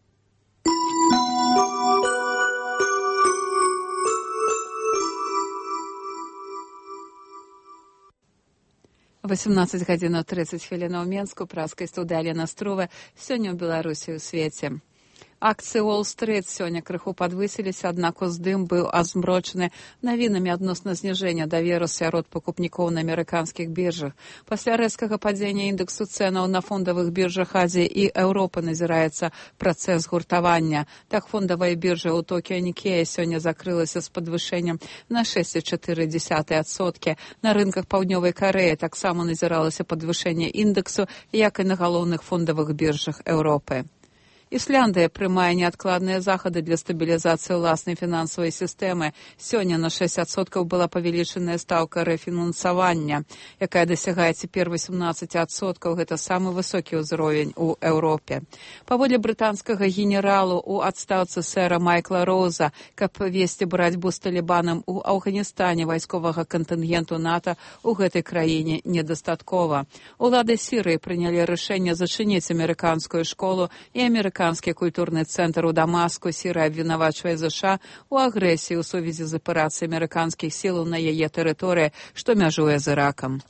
18 гадзінаў 30 хвілінаў Менску, праскай студыі Алена Струва. Сёння ў Беларусі ў свеце. Акцыі Уолл-стрит сёння крыху падвысіліся, аднак уздым быў азмрочаны навінамі адносна зніжэння даверу сярод пакупнікоў на амерыканскіх біржах. Пасля рэзкага падзення індэксу цэнаў на фондавых біржах Азіі і Еўропы назіраецца працэс гуртавання. Так, фондавая біржа ў Токіо Нікея сёння закрылася з падвышэннем на 6,4%. На рынках Паўднёвай Карэі таксама назіралася падвышэнне індэксу, як і на галоўных фондавых біржах Еўропы. Ісляндыя прымае неадкладныя захады для стабілізацыі ўласнай фінансавай сістэмы. Сёння на 6% была павелічаная стаўка рэфінансавання, якая дасягае цяпер 18%. Гэта самы высокі ўзровень у Еўропе. Паводле брытанскага генералу ў адстаўцы сэра Майкла Роуза, каб весці барацьбу з талібанам у Афганістане, вайсковага кантынгенту НАТО ў гэтай краіне недастаткова. Улады Сірыі прынялі рашэнне зачыніць амерыканскую школу і амерыканскую культурны цэнтр у Дамаску. Сірыя абвінавачвае ЗША ў агрэсіі ў сувязі з аперацыяй амерыканскіх сілаў на яе тэрыторыі, што мяжуе з Іракам.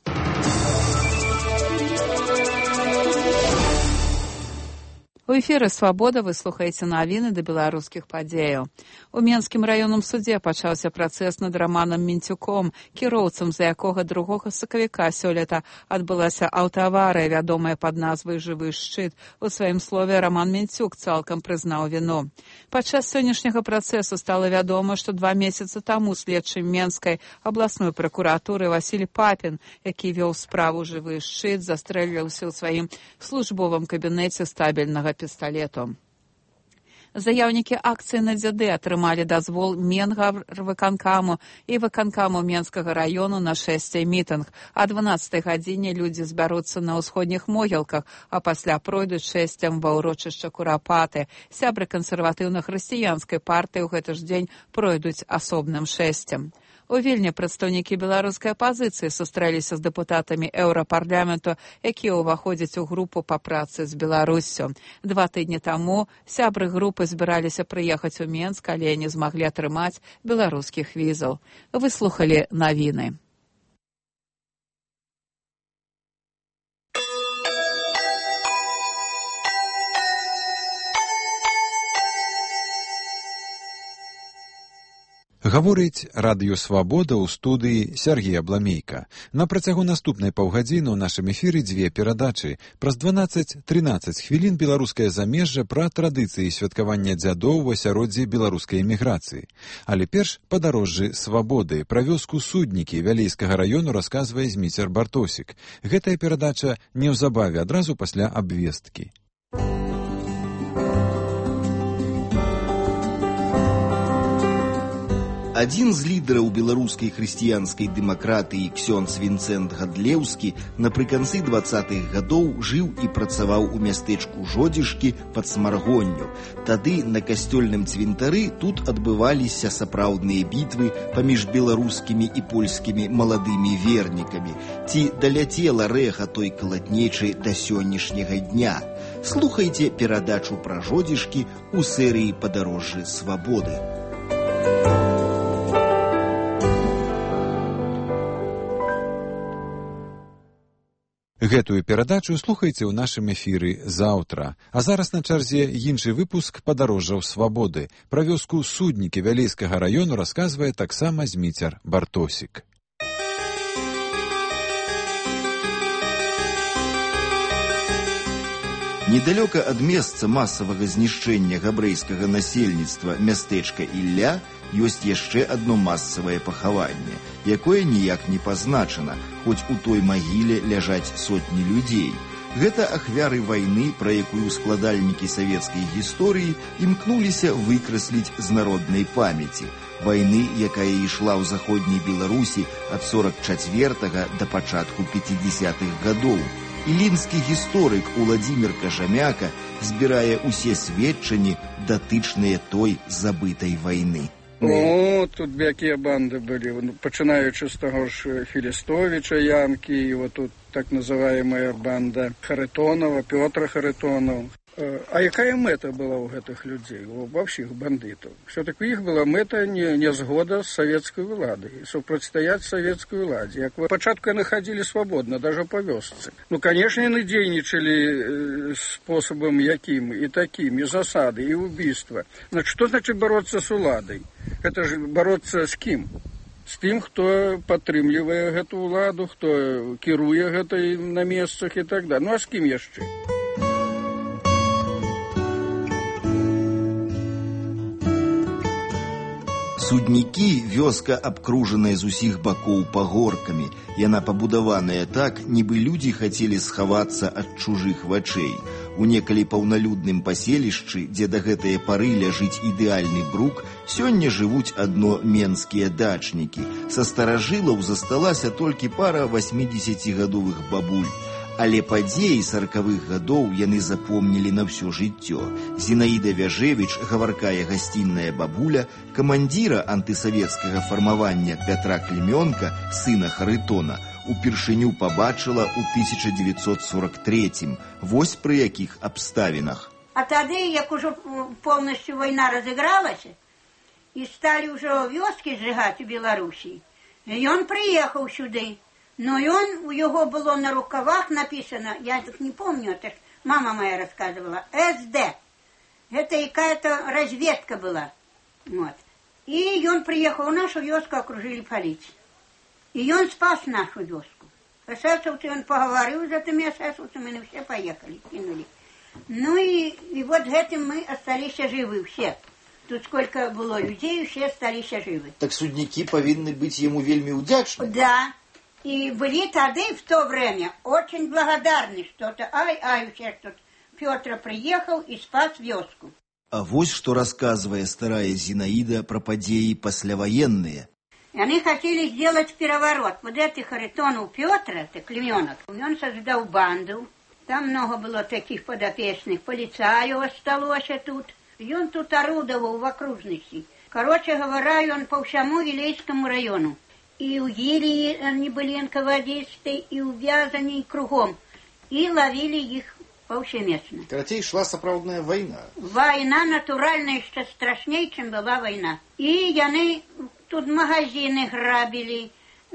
У эфіры «Свабода» вы слухаеце навіны да беларускіх падзеяў. У Менскім раённым судзе пачаўся працэс над Раманам Мінцюком, кіроўцам, за якога 2 сакавіка сёлета адбылася аўтааварыя, вядомая пад назвай «Жывы шчыт». У сваім слове Раман Мінцюк цалкам прызнаў віну. Падчас сённяшняга працэсу стала вядома, што 2 месяцы таму следчы Менскай абласной пракуратуры Васіль Папін, які вёў справу «Жывы шчыт», застрэльваўся ў сваім службовым кабінеце стабільнага пісталету. Заяўнікі акцыі на дзяды атрымалі дазвол Менгарвыканкаму і выканкаму Менскага раёну на шэсце мітынг. А 12 гадзіне людзі збяруцца на ўсходніх могілках, а пасля пройдуць шэсцем ва ўрочышча Курапаты. Сябры кансерватыўна-хрысціянскай партыі ў гэты ж дзень пройдуць асобным шэсцем. У Вільні прадстаўнікі беларускай апазіцыі сустрэліся з дэпутатамі Еўрапарламенту, якія ўваходзяць у групу па працы з Беларуссю. 2 тыдні таму сябры групы збіраліся прыехаць у Менск, але не змаглі атрымаць беларускіх візаў. Вы слухалі навіны. Гаворыць Радыё Свабода ў студыі Сергія Бламейка. На працягу наступнай паўгадзіны ў нашым эфіры 2 перадачы. Праз 12-13 хвілін беларускае замежжа пра традыцыі святкавання дзядоў у асяроддзі беларускай эміграцыі. Але перш падарожжы свабоды. Пра вёску Суднікі Вялейскага раёну расказвае Зміцер Бартосік. Гэтая перадача неўзабаве адразу пасля абвесткі. Адзін з лідараў беларускай хрысціянскай дэмакратыі ксёндз Вінцэнт Гадлеўскі напрыканцы 20-х гадоў жыў і працаваў у мястэчку Жодзішкі пад Смаргонню. Тады на касцёльным цвінтары тут адбываліся сапраўдныя бітвы паміж беларускімі і польскімі маладымі вернікамі. Ці даляцела рэха той каладнечы да сённяшняга дня? Слухайце перадачу пра Жодзішкі ў серыі «Падарожжы свабоды». Гэтую перадачу слухайце ў нашым эфіры заўтра. А зараз на чарзе іншы выпуск «Падарожжаў свабоды». Пра вёску Суднікі Вялейскага раёну расказвае таксама Зміцер Бартосік. Недалёка ад месца масавага знішчэння габрэйскага насельніцтва мястэчка Ілля ёсць яшчэ адно масавае пахаванне, якое ніяк не пазначана, хоць у той магіле ляжаць сотні людзей. Гэта ахвяры вайны, пра якую складальнікі савецкай гісторыі імкнуліся выкрасліць з народнай памяці. Вайны, якая ішла ў заходняй Беларусі ад 44-го да пачатку 50-х гадоў. Ілінскі гісторык Уладзімір Кажамяка збірае ўсе сведчанні, датычныя той забытай вайны. О, тут якія банды былі, пачынаючы з таго ж Філістовіча Янкі, і вот тут так называемая банда Харитонова, Пётра Харитонов. А якая мэта была ў гэтых людзей, ва ўсіх бандытаў? Все-таки у іх была мэта не згода з савецкай уладай, супрацьстаяць савецкай уладзе. Як пачатку яны хадзілі свабодна, даже па вёсцы. Ну, конечно, яны дзейнічалі спосабам якім і такім, і засады, і убийства. Значит, что значит бороться с уладай? Это же бороться с кім? З тым, хто падтрымлівае гэту ўладу, хто кіруе гэтай на месцах і так далее. Ну, а з кім яшчэ? Суднікі, вёска абкружаная з усіх бакоў пагоркамі. Яна пабудаваная так, нібы людзі хацелі схавацца ад чужых вачэй. У некалі паўналюдным паселішчы, дзе да гэтае пары ляжыць ідэальны брук, сёння жывуць адно менскія дачнікі. Са старажылаў засталася толькі пара 80-гадовых бабуль. Але падзеі 40-х гадоў яны запомнілі на ўсё жыццё. Зінаіда Вяжевіч, гаваркая гасцінная бабуля, камандзіра антысавецкага фармавання Пятра Клімёнка, сына Харитона, упершыню пабачыла ў 1943-м. Вось пры якіх абставінах. А тады, як ужо поўнасцю вайна разыгралася, і сталі ўжо вёскі зжыгаць у Беларусі, ён прыехаў сюды. Но у его было на рукавах написано, я так не помню, это мама моя рассказывала, СД. Это какая-то разведка была. Вот. И он приехал в нашу вёску, окружили полицию. И он спас нашу вёску. Эсэсовцы, он поговорил с этими эсэсовцами, и все поехали, кинули. Ну и вот этим мы остались живы все. Тут сколько было людей, все остались живы. Так судники повинны быть ему вельми удячны? Да. И были тогда, в то время, очень благодарны, что-то, все тут Петр приехал и спас вёску. А вось что рассказывая старая Зинаида про падеи послевоенные. И они хотели сделать переворот. Вот этих Харитонов Петра, это Климёнок, он создал банду. Там много было таких подопечных, полицаев осталось тут. И он тут орудовал в окружности. Короче говоря, он по всему Вилейскому району. И у Гилии они были энководисты, и у Вязани, и кругом. И ловили их повсеместно. Короче, шла сапраўдная война. Война натуральная, еще страшнее, чем была война. И они тут магазины грабили,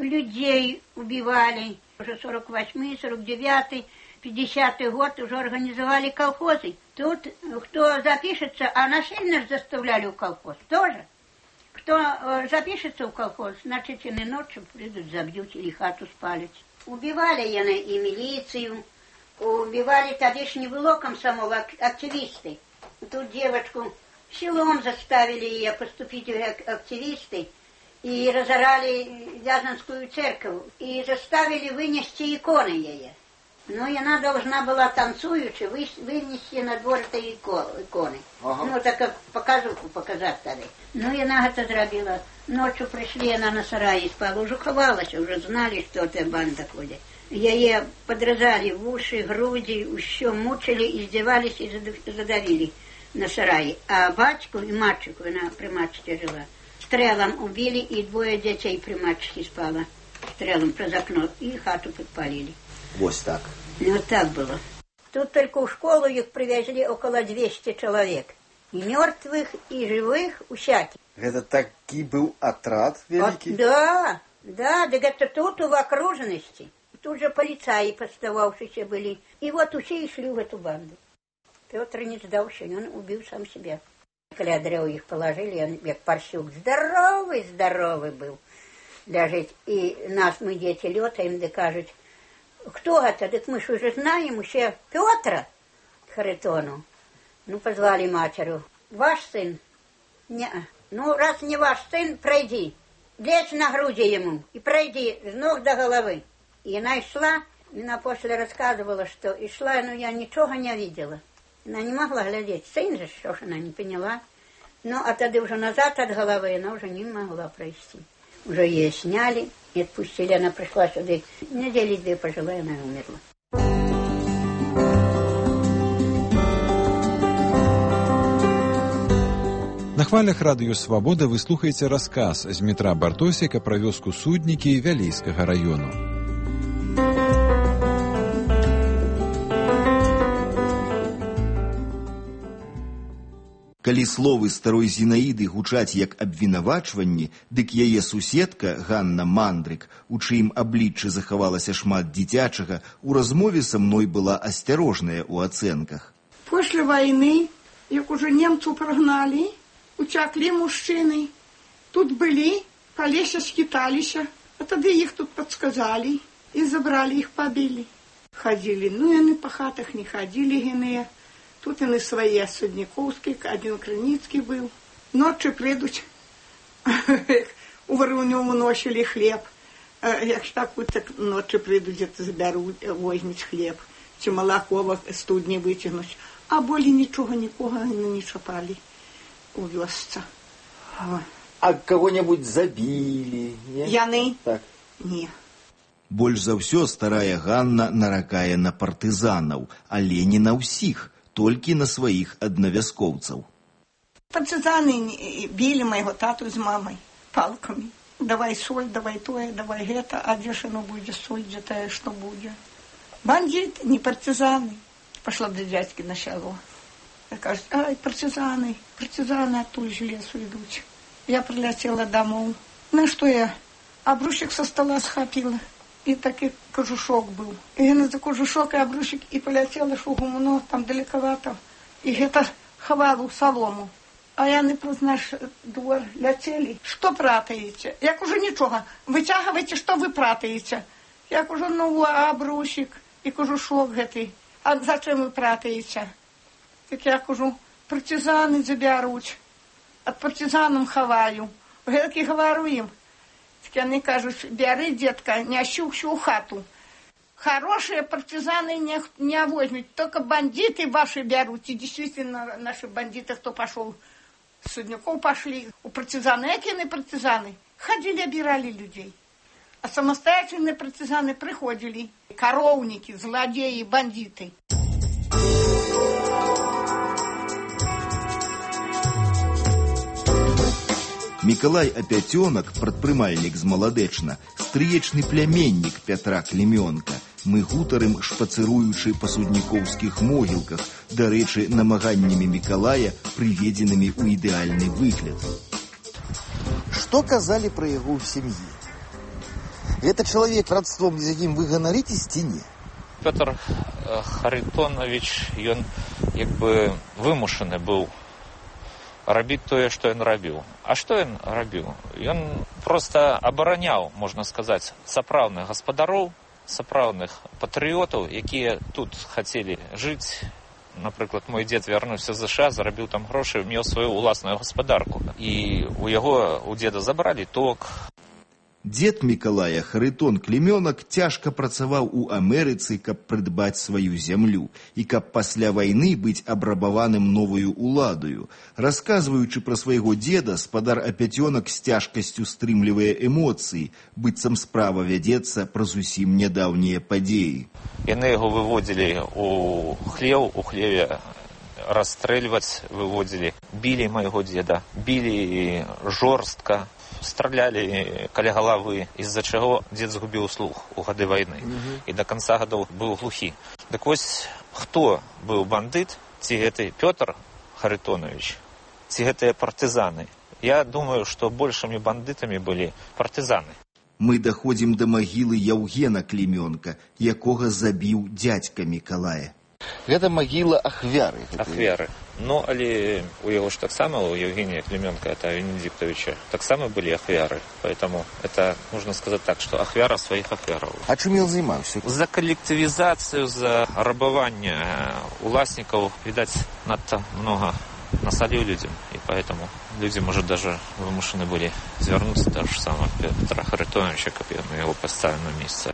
людей убивали. Уже 48-й, 49-й, 50-й год уже организовали колхозы. Тут кто запишется, а насильно заставляли в колхоз тоже. Кто запишется в колхоз, значит, они ночью придут, забьют или хату спалить. Убивали и милицию, убивали, тогда ж не было комсомола, активисты. Тут девочку силом заставили ее поступить в активисты и разорали Вязанскую церковь, и заставили вынести иконы ее. Ну, и она должна была танцуючи вынести на двор этой иконы. Ага. Ну, так как показуху показать тогда. Ну, и она это зробила. Ночью пришли, она на сарае спала. Уже ховалась, уже знали, что это банда ходит. Ее подрезали в уши, груди, все мучили, издевались и задавили на сарае. А батьку и мальчику, она при мачте жила, стрелом убили, и двое детей при мачте спало. Стрелом про окно, и хату подпалили. Вот так. Ну, вот так было. Тут только в школу их привезли около 200 человек. И мертвых, и живых, всяких. Это таки был отряд великий? Да, так это тут в окружности. Тут же полицаи подстававшиеся были. И вот все и шли в эту банду. Петр не сдался, он убил сам себя. Когда древ их положили, он как парщук здоровый был. Даже и нас, мы дети, летаем, да кажут, кто это? Так мы же уже знаем, еще Петра. Харитону. Ну, позвали матерю. Ваш сын? Не. Ну, раз не ваш сын, пройди. Лечь на груди ему и пройди с ног до головы. И она шла, она после рассказывала, что и шла, но я ничего не видела. Она не могла глядеть. Сын же, что ж она не поняла. Ну, а тогда уже назад от головы она уже не могла пройти. Уже ее сняли и отпустили. Она пришла сюда. Недели 2 пожила, и она умерла. На хвалях радыё «Свабода» вы слухаеце расказ з Дмітра Бартосіка пра вёску Суднікі Вялейскага раёну. Калі словы старой Зінаіды гучаць як абвінавачванні, дык яе суседка Ганна Мандрык, у чыім абліччы захавалася шмат дзіцячага, у размове са мной была асцярожная ў ацэнках. После войны, як уже немцу прогнали, утекли мужчины. Тут были, по лесе скиталися, а тогда их тут подсказали и забрали, их побили. Ходили, ну и они по хатах не ходили, гиные. Тут они свои, Судніковський, один Криницкий был. Ночью придут, у Воронёву носили хлеб. Як так вот так ночью придут, где-то заберут, возьмут хлеб, чи молоко в студні вытянуть. А более ничего, никого не чапали у вёсца. А кого-нибудь забили? Не? Яны? Так. Не. Больш за ўсё старая Ганна наракае на партызанаў, але не на ўсіх, толькі на сваіх аднавяскоўцаў. Партизаны били моего тату с мамой палками. Давай соль, давай тое, давай это, а где ж оно будет соль, где тое, что будет. Бандиты, не партизаны. Пошла до дядьки на село. Кажет, ай, партизаны оттуда же лесу идут. Я прилетела домой. Ну что я, обручик со стола схватила. И такой кожушок был. И я на кожушок и обручик и полетела, что гумно там далековато. И это ховала в солому. А я не про наш двор летели. Что пратаете? Як уже ничего. Вытягивайте, что вы пратаете. Як уже ну обручик и кожушок этой. А зачем вы пратаете? Так я кажу, партизаны заберут. От партизанам ховаю. Я говорю им. Так они кажут, бери, детка, не всю хату. Хорошие партизаны не возьмут, только бандиты ваши берут. И действительно, наши бандиты, кто пошел, с Судняков пошли, у партизаны, какие партизаны, ходили, обирали людей. А самостоятельные партизаны приходили, коровники, злодеи, бандиты. Мікалай Апяцёнак, прадпрымальнік з Маладэчна, стрыечны пляменнік Пятра Клімёнка. Мы гутарым, шпацыруючы па суднікоўскіх могілках, дарэчы, намаганнямі Мікалая, прыведзенымі ў ідэальны выгляд. Что казали про яго ў сям'і? Гэта чалавек, родством з якім вы ганарыцесь ці не? Пётр Харитонович, ён як бы вымушаны быў рабіць тое, што ён рабіў. А што ён рабіў? Ён проста абараняў, можна сказаць, сапраўдных гаспадароў, сапраўдных патрыётаў, якія тут хацелі жыць. Напрыклад, мой дзед вярнуўся з ЗША, зарабіў там грошы, меў сваю ўласную гаспадарку. І у дзеда забралі ток. Дзед Мікалая, Харитон Клімёнак, цяжка працаваў у Амерыцы, каб прыдбаць сваю зямлю і каб пасля вайны быць абрабаваным новаю уладаю. Расказваючы пра свайго дзеда, спадар Апяцёнак з цяжкасцю стрымлівае эмоцыі, быццам справа вядзецца пра зусім нядаўнія падзеі. Яны яго выводзілі у хлеве расстрэльваць выводзілі. Білі майго дзеда, білі жорстка, стралялі каля галавы, з-за чаго дзед згубіў слух у гады вайны. І да канца гадоў быў глухі. Дык вось, хто быў бандыт, ці гэты Пётр Харитонович, ці гэтыя партызаны? Я думаю, што большымі бандытамі былі партызаны. Мы даходзім да магілы Яўгена Клімёнка, якога забіў дзядзька Мікалая. Гэта магіла ахвяры. Ахвяры. Ну, але у яго ж таксама, у Евгения Клименко, это Венедиктовича, таксама были ахвяры. Поэтому это, можно сказать так, что ахвяра своих ахвяров. А чым ён займаўся? За коллективизацию, за рабование уласников, видать, надто много насолил людям. И поэтому люди, может, даже вымушены были звернуться до же самого Петра Харитоновича, как он его поставил на место.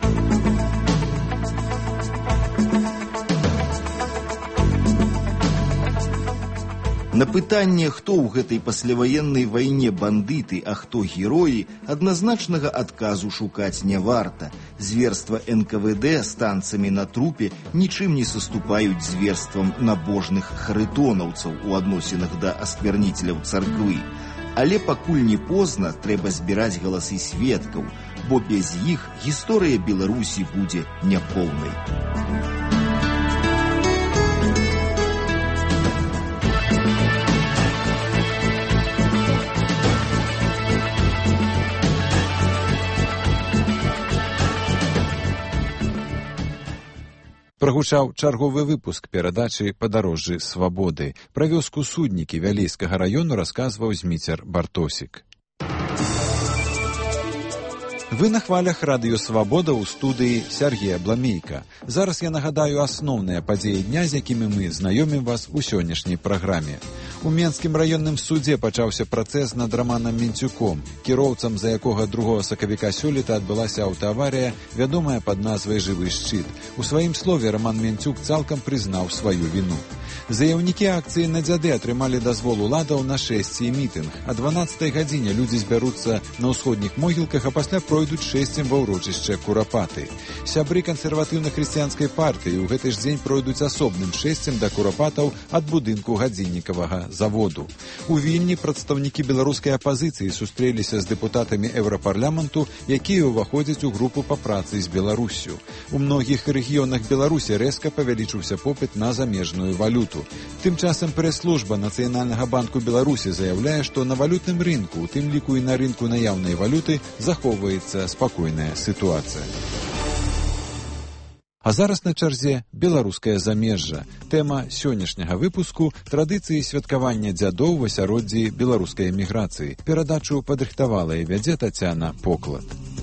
На пытанне, хто ў гэтай пасляваеннай вайне бандыты, а хто героі, адназначнага адказу шукаць не варта. Зверства НКВД з танцамі на трупе нічым не саступаюць зверствам набожных харытонаўцаў у адносінах да аскверніцеляў царквы. Але пакуль не позна, трэба збіраць галасы сведкаў, бо без іх гісторыя Беларусі будзе няпоўнай. Прагучаў чарговы выпуск перадачы «Падарожжы свабоды». Пра вёску Суднікі Вялейскага раёну расказваў Зміцер Бартосік. Вы на хвалях радыё «Свабода» ў студыі Сергея Бламейка. Зараз я нагадаю асноўныя падзеі дня, з якімі мы знаёмім вас у сённяшняй праграме. У Менскім раённым судзе пачаўся працэс над Раманам Мінцюком, кіроўцам, за якога 2 сакавіка сёлета адбылася аўтааварыя, вядомая пад назвай «Жывы шчыт». У сваім слове Раман Мінцюк цалкам прызнаў сваю віну. Заяўнікі акцыі на дзяды атрымалі дазвол уладаў на шэсце і мітынг. А 12 гадзіне людзі збяруцца на ўсходніх могілках, а пасля пройдуць шэсцем ва ўрочышча Курапаты. Сябры кансерватыўна-хрысціянскай партыі ў гэты ж дзень пройдуць асобным шэсцем да Курапатаў ад будынку гадзіннікавага заводу. У Вільні прадстаўнікі беларускай апазіцыі сустрэліся з дэпутатамі Еўрапарламенту, якія ўваходзяць у групу па працы з Беларуссю. У многіх рэгіёнах Беларусі рэзка павялічыўся попыт на замежную валюту. Тым часам прэс-служба Нацыянальнага банку Беларусі заяўляе, што на валютным рынку, у тым ліку і на рынку наяўнай валюты, захоўваецца спакойная сітуацыя. А зараз на чарзе беларускае замежжа. Тэма сённяшняга выпуску – традыцыі святкавання дзядоў в асяроддзі беларускай эміграцыі. Перадачу падрыхтавала і вядзе Тацяна Поклад.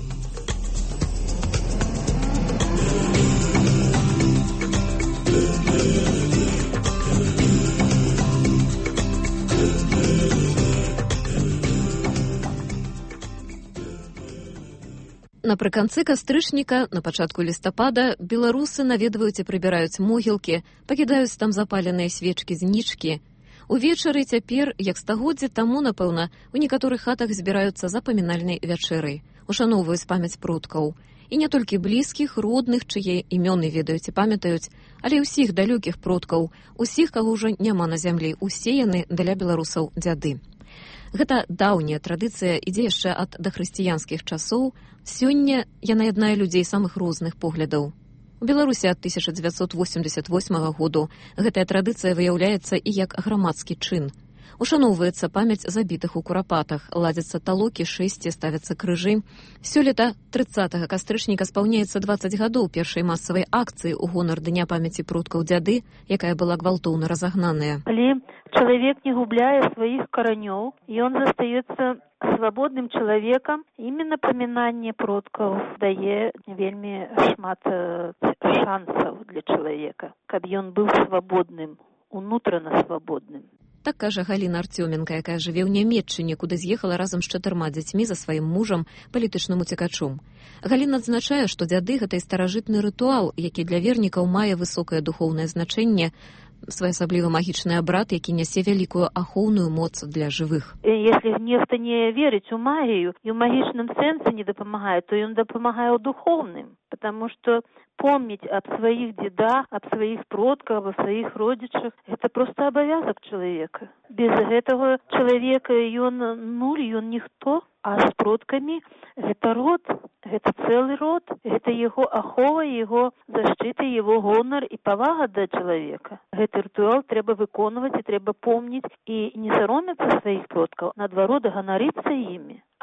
Напрыканцы кастрычніка, на пачатку лістапада, беларусы наведваюць і прыбіраюць могілкі, пакідаюць там запаленыя свечкі-знічкі. Увечары цяпер, як стагоддзі таму, напэўна, у некаторых хатах збіраюцца запамінальнай вячэрай, ушаноўваюць памяць продкаў. І не толькі блізкіх, родных, чые імёны ведаюць і памятаюць, але і ўсіх далёкіх продкаў, усіх, каго ўжо няма на зямлі, усе яны для беларусаў дзяды. Гэта даўняя традыцыя, ідзе яшчэ ад дахрысціянскіх часоў. Сёння яна яднае людзей самых розных поглядаў. У Беларусі ад 1988 году гэтая традыцыя выяўляецца і як грамадскі чын. Ушаноўваецца памяць забітых у Курапатах, ладзяцца талокі, шэсці, ставяцца крыжы. Сёлета 30 кастрычніка спаўняецца 20 гадоў першай масавай акцыі ў гонар дня памяці продкаў дзяды, якая была гвалтоўна разагнаная. Калі чалавек не губляе сваіх каранёў, ён застаецца свабодным чалавекам, именно памінанне продкаў дае вельмі шмат шансаў для чалавека, каб ён быў свабодным, унутрана свабодным. Так кажа Галіна Артёменка, якая жыве ў Нямецчыне, куды з'ехала разам з 4 дзяцьмі за сваім мужам, палітычным уцекачом. Галіна адзначае, што дзяды – гэта і старажытны рытуал, які для вернікаў мае высокае духоўнае значэнне, своеасаблівы магічны абрад, які нясе вялікую ахоўную моц для жывых. Если нехта не верыць у магію і ў магічным сэнсе не дапамагае, то ён дапамагае ў духоўным, потому что помнить об своих дедах, об своих продках, об своих родичах – это просто обовязок человека. Без этого человека ён нуль, ён ніхто. А з продкамі гэта род, гэта цэлы род, гэта яго ахова, яго защита, яго гонар і павага да чалавека. Гэты рытуал трэба выконваць і трэба помніць і не саромецца сваіх продкаў, наадварот, ганарыцца імі.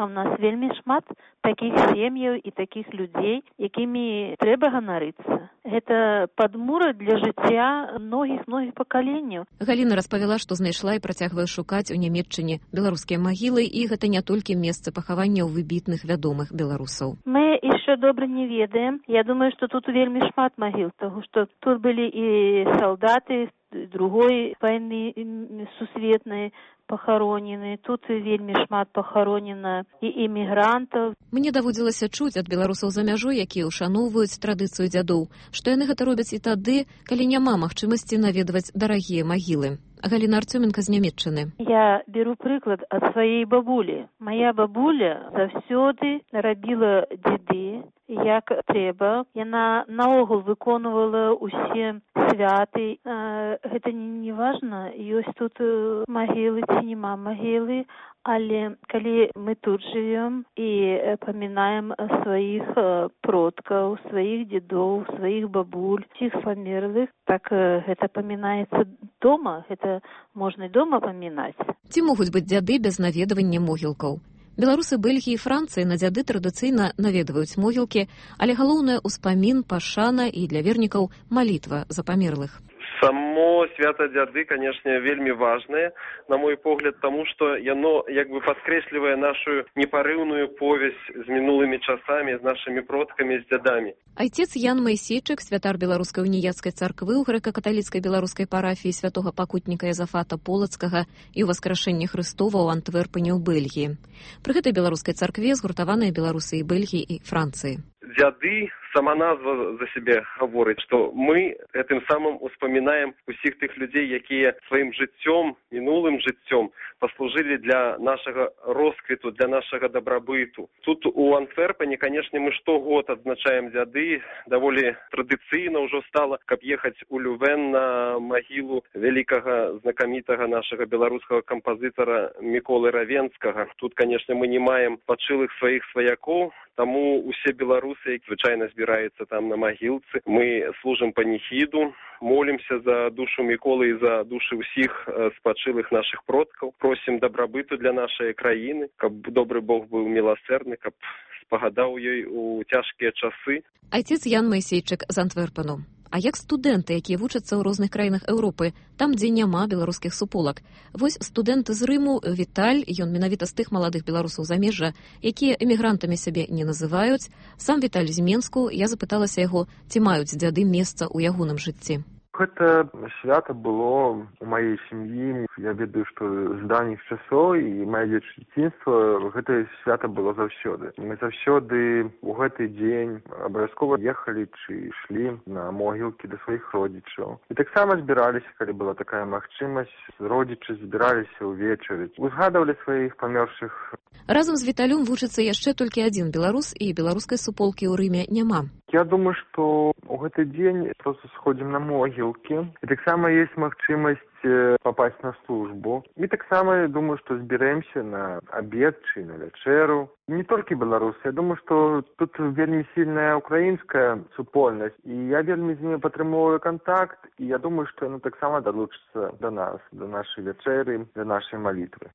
А ў нас вельмі шмат такіх сем'яў і такіх людзей, якімі трэба ганарыцца. Гэта падмура для жыцця многіх пакаленняў. Галіна распавяла, што знайшла і працягвае шукаць у Нямецчыне беларускія магілы, і гэта не толькі месца пахавання выбітных вядомых беларусаў. Мы яшчэ добра не ведаем. Я думаю, што тут вельмі шмат магіл, тому што тут былі і салдаты другой вайны сусветнай пахаронены. Тут вельмі шмат пахаронена і эмігрантаў. Мне даводзілася чуць ад беларусаў за мяжой, якія ўшаноўваюць традыцыю дзядоў, што яны гэта робяць і тады, калі няма магчымасці наведваць дарагія магілы. Галіна Артёменка з Нямецчыны. Я беру прыклад ад сваёй бабулі. Мая бабуля заўсёды рабіла дзеды, як трэба. Яна наогул выконвала ўсе святы. Гэта не важна, ёсць тут магілы ці няма магілы, але калі мы тут жывём і памінаем сваіх продкаў, сваіх дзедоў, сваіх бабуль, усіх памерлых, так гэта памінаецца дома, гэта можна і дома памінаць. Ці могуць быць дзяды без наведвання могілкаў? Беларусы Бельгіі і Францыі на дзяды традыцыйна наведваюць могілкі, але галоўнае ўспамін, пашана і для вернікаў малітва за памерлых. Само свята дзяды, канешне, вельмі важнае, на мой погляд, таму што яно як бы падкрэслівае нашу непарыўную повязь з мінулымі часамі, з нашымі продкамі, з дзядамі. Айцец Ян Майсейчык, святар беларускай уніяцкай царквы ў грэка-каталіцкай беларускай парафіі святога пакутніка Язафата Полацкага і ў Васкрашэнні Хрыстова ў Антверпене ў Бельгіі. Пры гэтай беларускай царкве згуртаваныя беларусы і Бельгіі і Францыі. Дзяды, сама назва за сябе гаворыць, што мы гэтым самым успамінаем усіх тых людзей, якія сваім жыццём, мінулым жыццём паслужылі для нашага росквіту, для нашага дабрабыту. Тут у Антверпене, канешне, мы штогод адзначаем дзяды, даволі традыцыйна ўжо стала, каб ехаць у Лювен на магілу вялікага знакамітага нашага беларускага кампазітара Міколы Равенскага. Тут, канешне, мы не маем пачылых сваіх сваякоў, таму усе беларусы, які звычайна збіраюцца там на магілцы, мы служым паніхіду, молімся за душу Міколы і за душы ўсіх спачылых нашых продкаў, просім дабрабыту для нашай краіны, каб добры Бог быў міласэрны, каб спагадаў ёй у цяжкія часы. Айцец Ян Майсейчык з Антверпену. А як студэнты, якія вучацца ў розных краінах Еўропы, там, дзе няма беларускіх суполак? Вось студэнт з Рыму Віталь, ён менавіта з тых маладых беларусаў замежжа, якія эмігрантамі сябе не называюць. Сам Віталь з Менску, я запыталася яго, ці маюць дзяды месца ў ягоным жыцці. Гэта свята было у маёй сям'і. Я ведаю, што з давніх часоў і маё дзяцінства гэта свята было заўсёды. Мы заўсёды ў гэты дзень абавязкова ехалі ці ішлі на могілкі да сваіх родзічаў. І таксама збіраліся, калі была такая магчымасць, родзічы збіраліся ўвечары, узгадвалі сваіх памёршых. Разам з Віталём вучыцца яшчэ толькі адзін беларус, і беларускай суполкі ў Рыме няма. Я думаю, што ў гэты дзень проста сходзім на могілкі. І таксама ёсць магчымасць папасть на службу. І таксама, я думаю, што зберемся на абед ці на вячэру. Не толькі беларусы. Я думаю, што тут вельмі сильная украінская супольнасць. І я вельмі з ними падтрымоўваю кантакт. І я думаю, што яны таксама далучацца да нас, да нашай вячэры, да нашай малітвы.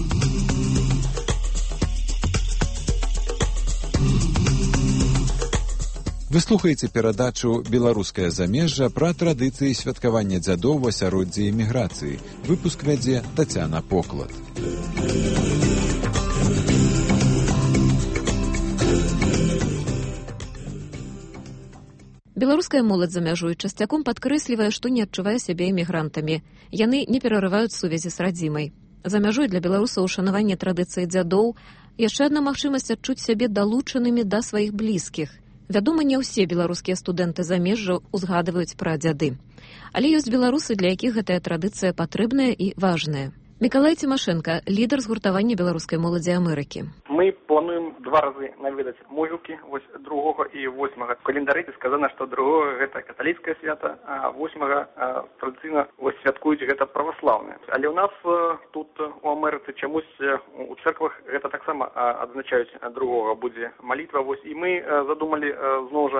Вы слухаеце перадачу «Беларускае замежжа» пра традыцыі святкавання дзядоў у асяроддзі эміграцыі. Выпуск вядзе Тацяна Поклад. Беларуская моладзь за мяжой часцяком падкрэслівае, што не адчувае сябе эмігрантамі. Яны не перарываюць сувязі з радзімай. За мяжой для беларусаў ушанаванне традыцыі дзядоў яшчэ адна магчымасць адчуць сябе далучанымі да сваіх блізкіх. Вядома, не ўсе беларускія студэнты замежжа ўзгадваюць пра дзяды. Але ёсць беларусы, для якіх гэтая традыцыя патрэбная і важная. Мікалай Цімашэнка, лідар згуртавання беларускай моладзі Амерыкі. Мы плануем 2 разы наведаць могілкі, 2 і 8. В календары сказана, што 2 гэта каталіцкае свята, а 8 традыцыйна святкуюць гэта праваслаўнае. Але ў нас тут у Амерыцы чамусь у церквах гэта таксама адзначаюць 2 будзе малітва. І мы задумалі зноў жа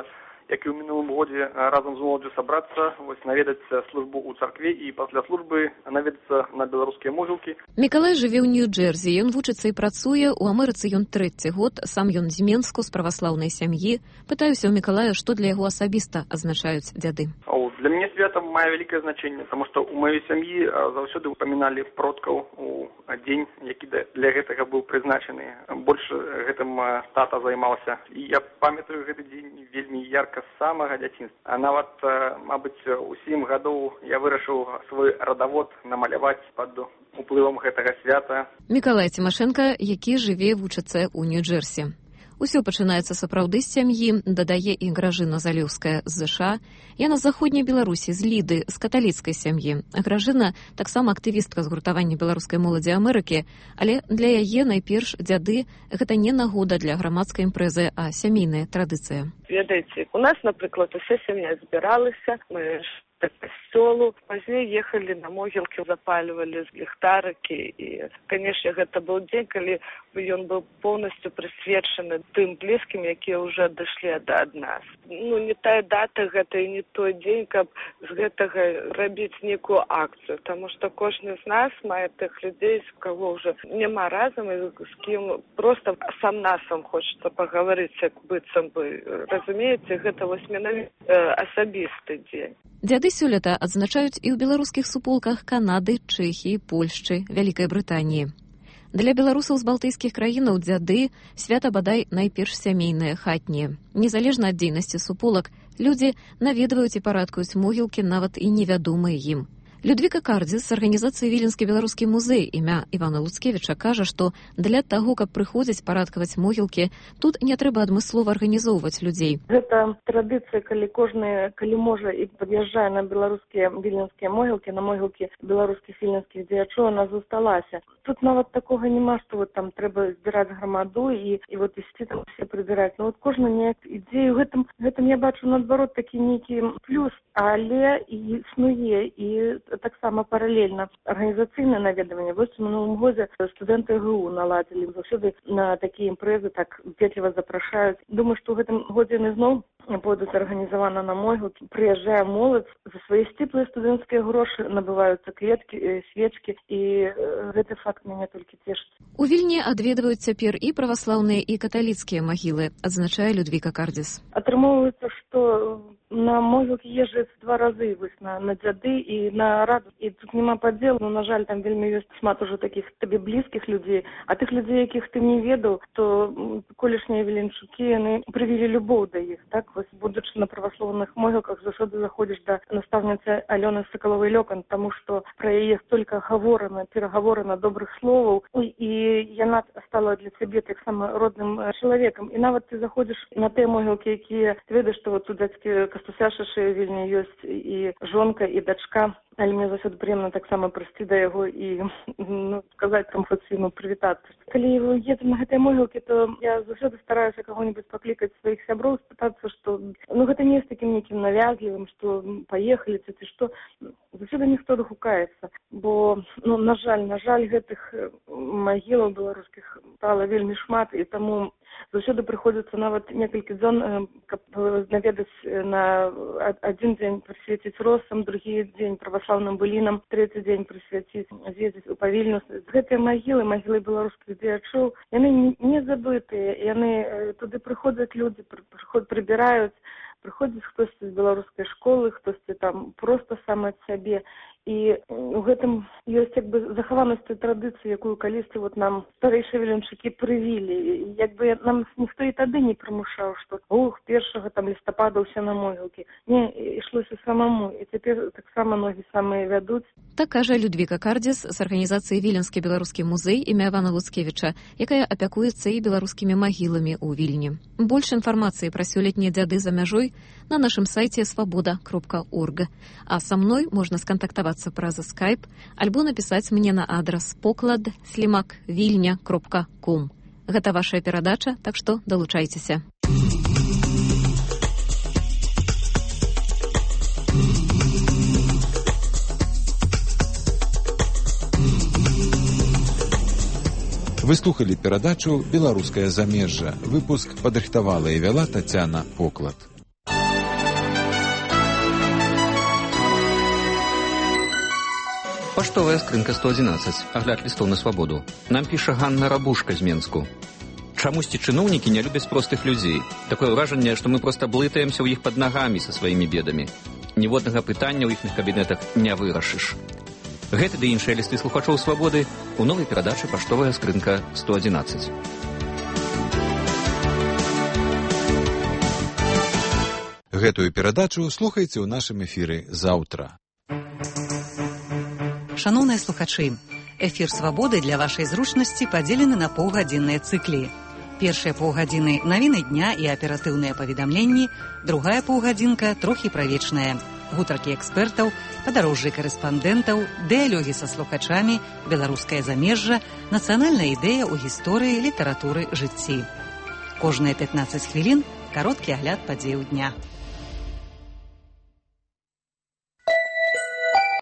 як і ў мінулым годзе, разам з моладдзю сабрацца, наведаць службу ў царкве і пасля службы наведацца на беларускія могілкі. Мікалай жыве ў Нью-Джерсі, ён вучыцца і працуе, у Амерыцы ён 3-й год, сам ён з Менску, з праваслаўнай сям'і. Пытаюся ў Мікалая, што для яго асабіста азначаюць дзяды. Для мяне свята мае вялікае значэнне, таму што ў маёй сям'і заўсёды упаміналі продкаў у дзень, які для гэтага быў прызначаны. Больш гэтым тата займаўся. І я памятаю гэты дзень вельмі ярка з самага дзяцінства. А нават, мабыць, у 7 гадоў я вырашыў свой радавод намаляваць пад уплывам гэтага свята. Мікалай Цімашэнка, які жыве вучыцца ў Нью-Джерсі. Усё пачынаецца сапраўды з сям'і, дадае і Гражына Залеўская з ЗША. Яна з заходняй Беларусі, з Ліды, з каталіцкай сям'і. Гражына таксама актывістка згуртавання беларускай моладзі Амерыкі, але для яе найперш дзяды гэта не нагода для грамадскай імпрэзы, а сямейная традыцыя. Ведаеце, у нас, напрыклад, уся сям'я збіралася, мы к касцёлу, пазней ехалі на могілкі, запальвалі ліхтарыкі, і, канешне, гэта быў дзень, калі ён быў поўнасцю прысвечаны тым блізкім, якія ўжо дышлі ад нас. Не тая дата гэта і не той дзень, каб з гэтага рабіць нейкую акцыю, таму што кожны з нас мае тых людзей, з каго ўжо няма разам, і з кім проста сам насам хочацца пагаварыць, як быццам бы. Разумееце, гэта вось менавіта асабісты дзень. Дзяды сёлета адзначаюць і ў беларускіх суполках Канады, Чэхіі, Польшчы, Вялікай Брытаніі. Для беларусаў з балтыйскіх краінаў дзяды свята бадай найперш сямейнае, хатняе. Незалежна ад дзейнасці суполак, людзі наведваюць і парадкаюць могілкі нават і невядомыя ім. Людвіка Кардзіс з арганізацыі Віленскі беларускі музей імя Івана Луцкевіча кажа, што для таго, каб прыходзіць парадкаваць могілкі, тут не трэба адмыслова арганізоўваць людзей. Гэта традыцыя, калі можа і пад'язджае на беларускія віленскія могілкі, на могілкі беларускіх віленскіх дзеячоў, она засталася. Тут нават такога няма, што там трэба збіраць грамаду і ісці там все прыбіраць. Кожны неяк ідзе, і гэтым я бачу наадварот такі нейкі плюс, але і існуе, і таксама паралельна арганізацыйнае наведванне. Вось у мінулым годзе студэнты ГУ наладзілі заўсёды на такія імпрэзы, так ветліва запрашаюць. Думаю, што ў гэтым годзе яны зноў пойдуць арганізавана на могілкі. Прыязджае моладзь, за свае сціплыя студэнцкія грошы набываюцца кветкі, свечкі, і гэты факт мяне толькі цешыць. У Вільні адведваюць цяпер і праваслаўныя, і каталіцкія магілы, адзначае Людвіка Кардзіс. Атрымоўваецца, што на могілкі езжаецца 2 разы на дзяды і на раду. І тут няма падзелу, на жаль, там вельмі ёсць шмат ужо такіх табе блізкіх людзей, а тых людзей, якіх ты не ведаў, то колішнія віленчукі, яны прывілі любоў да іх, так? Вось, будучы на праваслаўных могілках, заўсёды заходзіш да настаўніцы Алёны Сакаловай-Лёкан, таму што пра яе столькі перагаворана добрых словаў, і яна стала для цябе таксама родным чалавекам. І нават ты заходзіш на тыя могілкі, якія ты ведаеш, што вот у дзядзькі Кастуся Шашы в Вільні ёсць і жонка, і дачка, але мне заўсёды прыемна таксама прыйсці да яго і сказаць там хоць прывітацца. Калі еду на гэтыя могілкі, то я заўсёды стараюся каго-нибудь паклікаць сваіх сяброў, спытацца, што гэта не з такім нейкім навязлівым, што паехалі ці што. Заўсёды ніхто дагукаецца, бо, на жаль, гэтых магілаў беларускіх стала вельмі шмат, і таму заўсёды прыходзіцца нават некалькі дзён, каб наведаць на адзін дзень прысвяціць росам, другі дзень праваслаўным былінам, трэці дзень прысвяціць з'ездзіць у Павільню. Гэтыя магілы беларускіх дзеячоў, яны не забытыя, яны туды прыходзяць людзі, прыбіраюць, прыходзіць хтосьці з беларускай школы, хтосьці там проста сам ад сябе. І у гэтым ёсць захаванасць той традыцыі, якую калісьці нам старэйшыя віленчукі прывілі. Нам ніхто і тады не прымушаў, што 1 лістапада ўсе на могілкі. Не, ішлося самому, і цяпер таксама ногі самыя вядуць. Так кажа Людвіка Кардзіс з арганізацыі Віленскі беларускі музей імя Івана Луцкевіча, якая апякуецца і беларускімі магіламі ў Вільні. Больш інфармацыі пра сёлетнія дзяды за мяжой на нашым сайце свабода.орг. А са мной можна скантактавацца праз Skype альбо напісаць мне на адрас poklad@vilnya.com. Гэта вашая перадача, так што далучайцеся. Вы слухалі перадачу «Беларускае замежжа». Выпуск падрыхтавала і вяла Тацяна Поклад. Паштовая скрынка 111. Агляд лістоў на свабоду. Нам піша Ганна Рабушка з Менску. Чамусьці чыноўнікі не любяць простых людзей. Такое ўражанне, што мы проста блытаемся ў іх пад нагамі са сваімі бедамі. Ніводнага пытання ў іхных кабінетах не вырашыш. Гэты ды іншыя лісты слухачоў свабоды у новай перадачы «Паштовая скрынка 111». Гэтую перадачу слухайце ў нашым эфіры заўтра. Шаноўныя слухачы, эфір «Свабоды» для вашай зручнасці падзелены на паўгадзінныя цыклі. Першыя паўгадзіны навіны дня і аператыўныя паведамленні, другая паўгадзінка трохі правечная. Гутаркі экспертаў, падарожжы карэспандэнтаў, дыялогі са слухачамі, беларускае замежжа, нацыянальная ідэя ў гісторыі, літаратуры, жыцці. Кожныя 15 хвілін кароткі агляд падзеяў дня.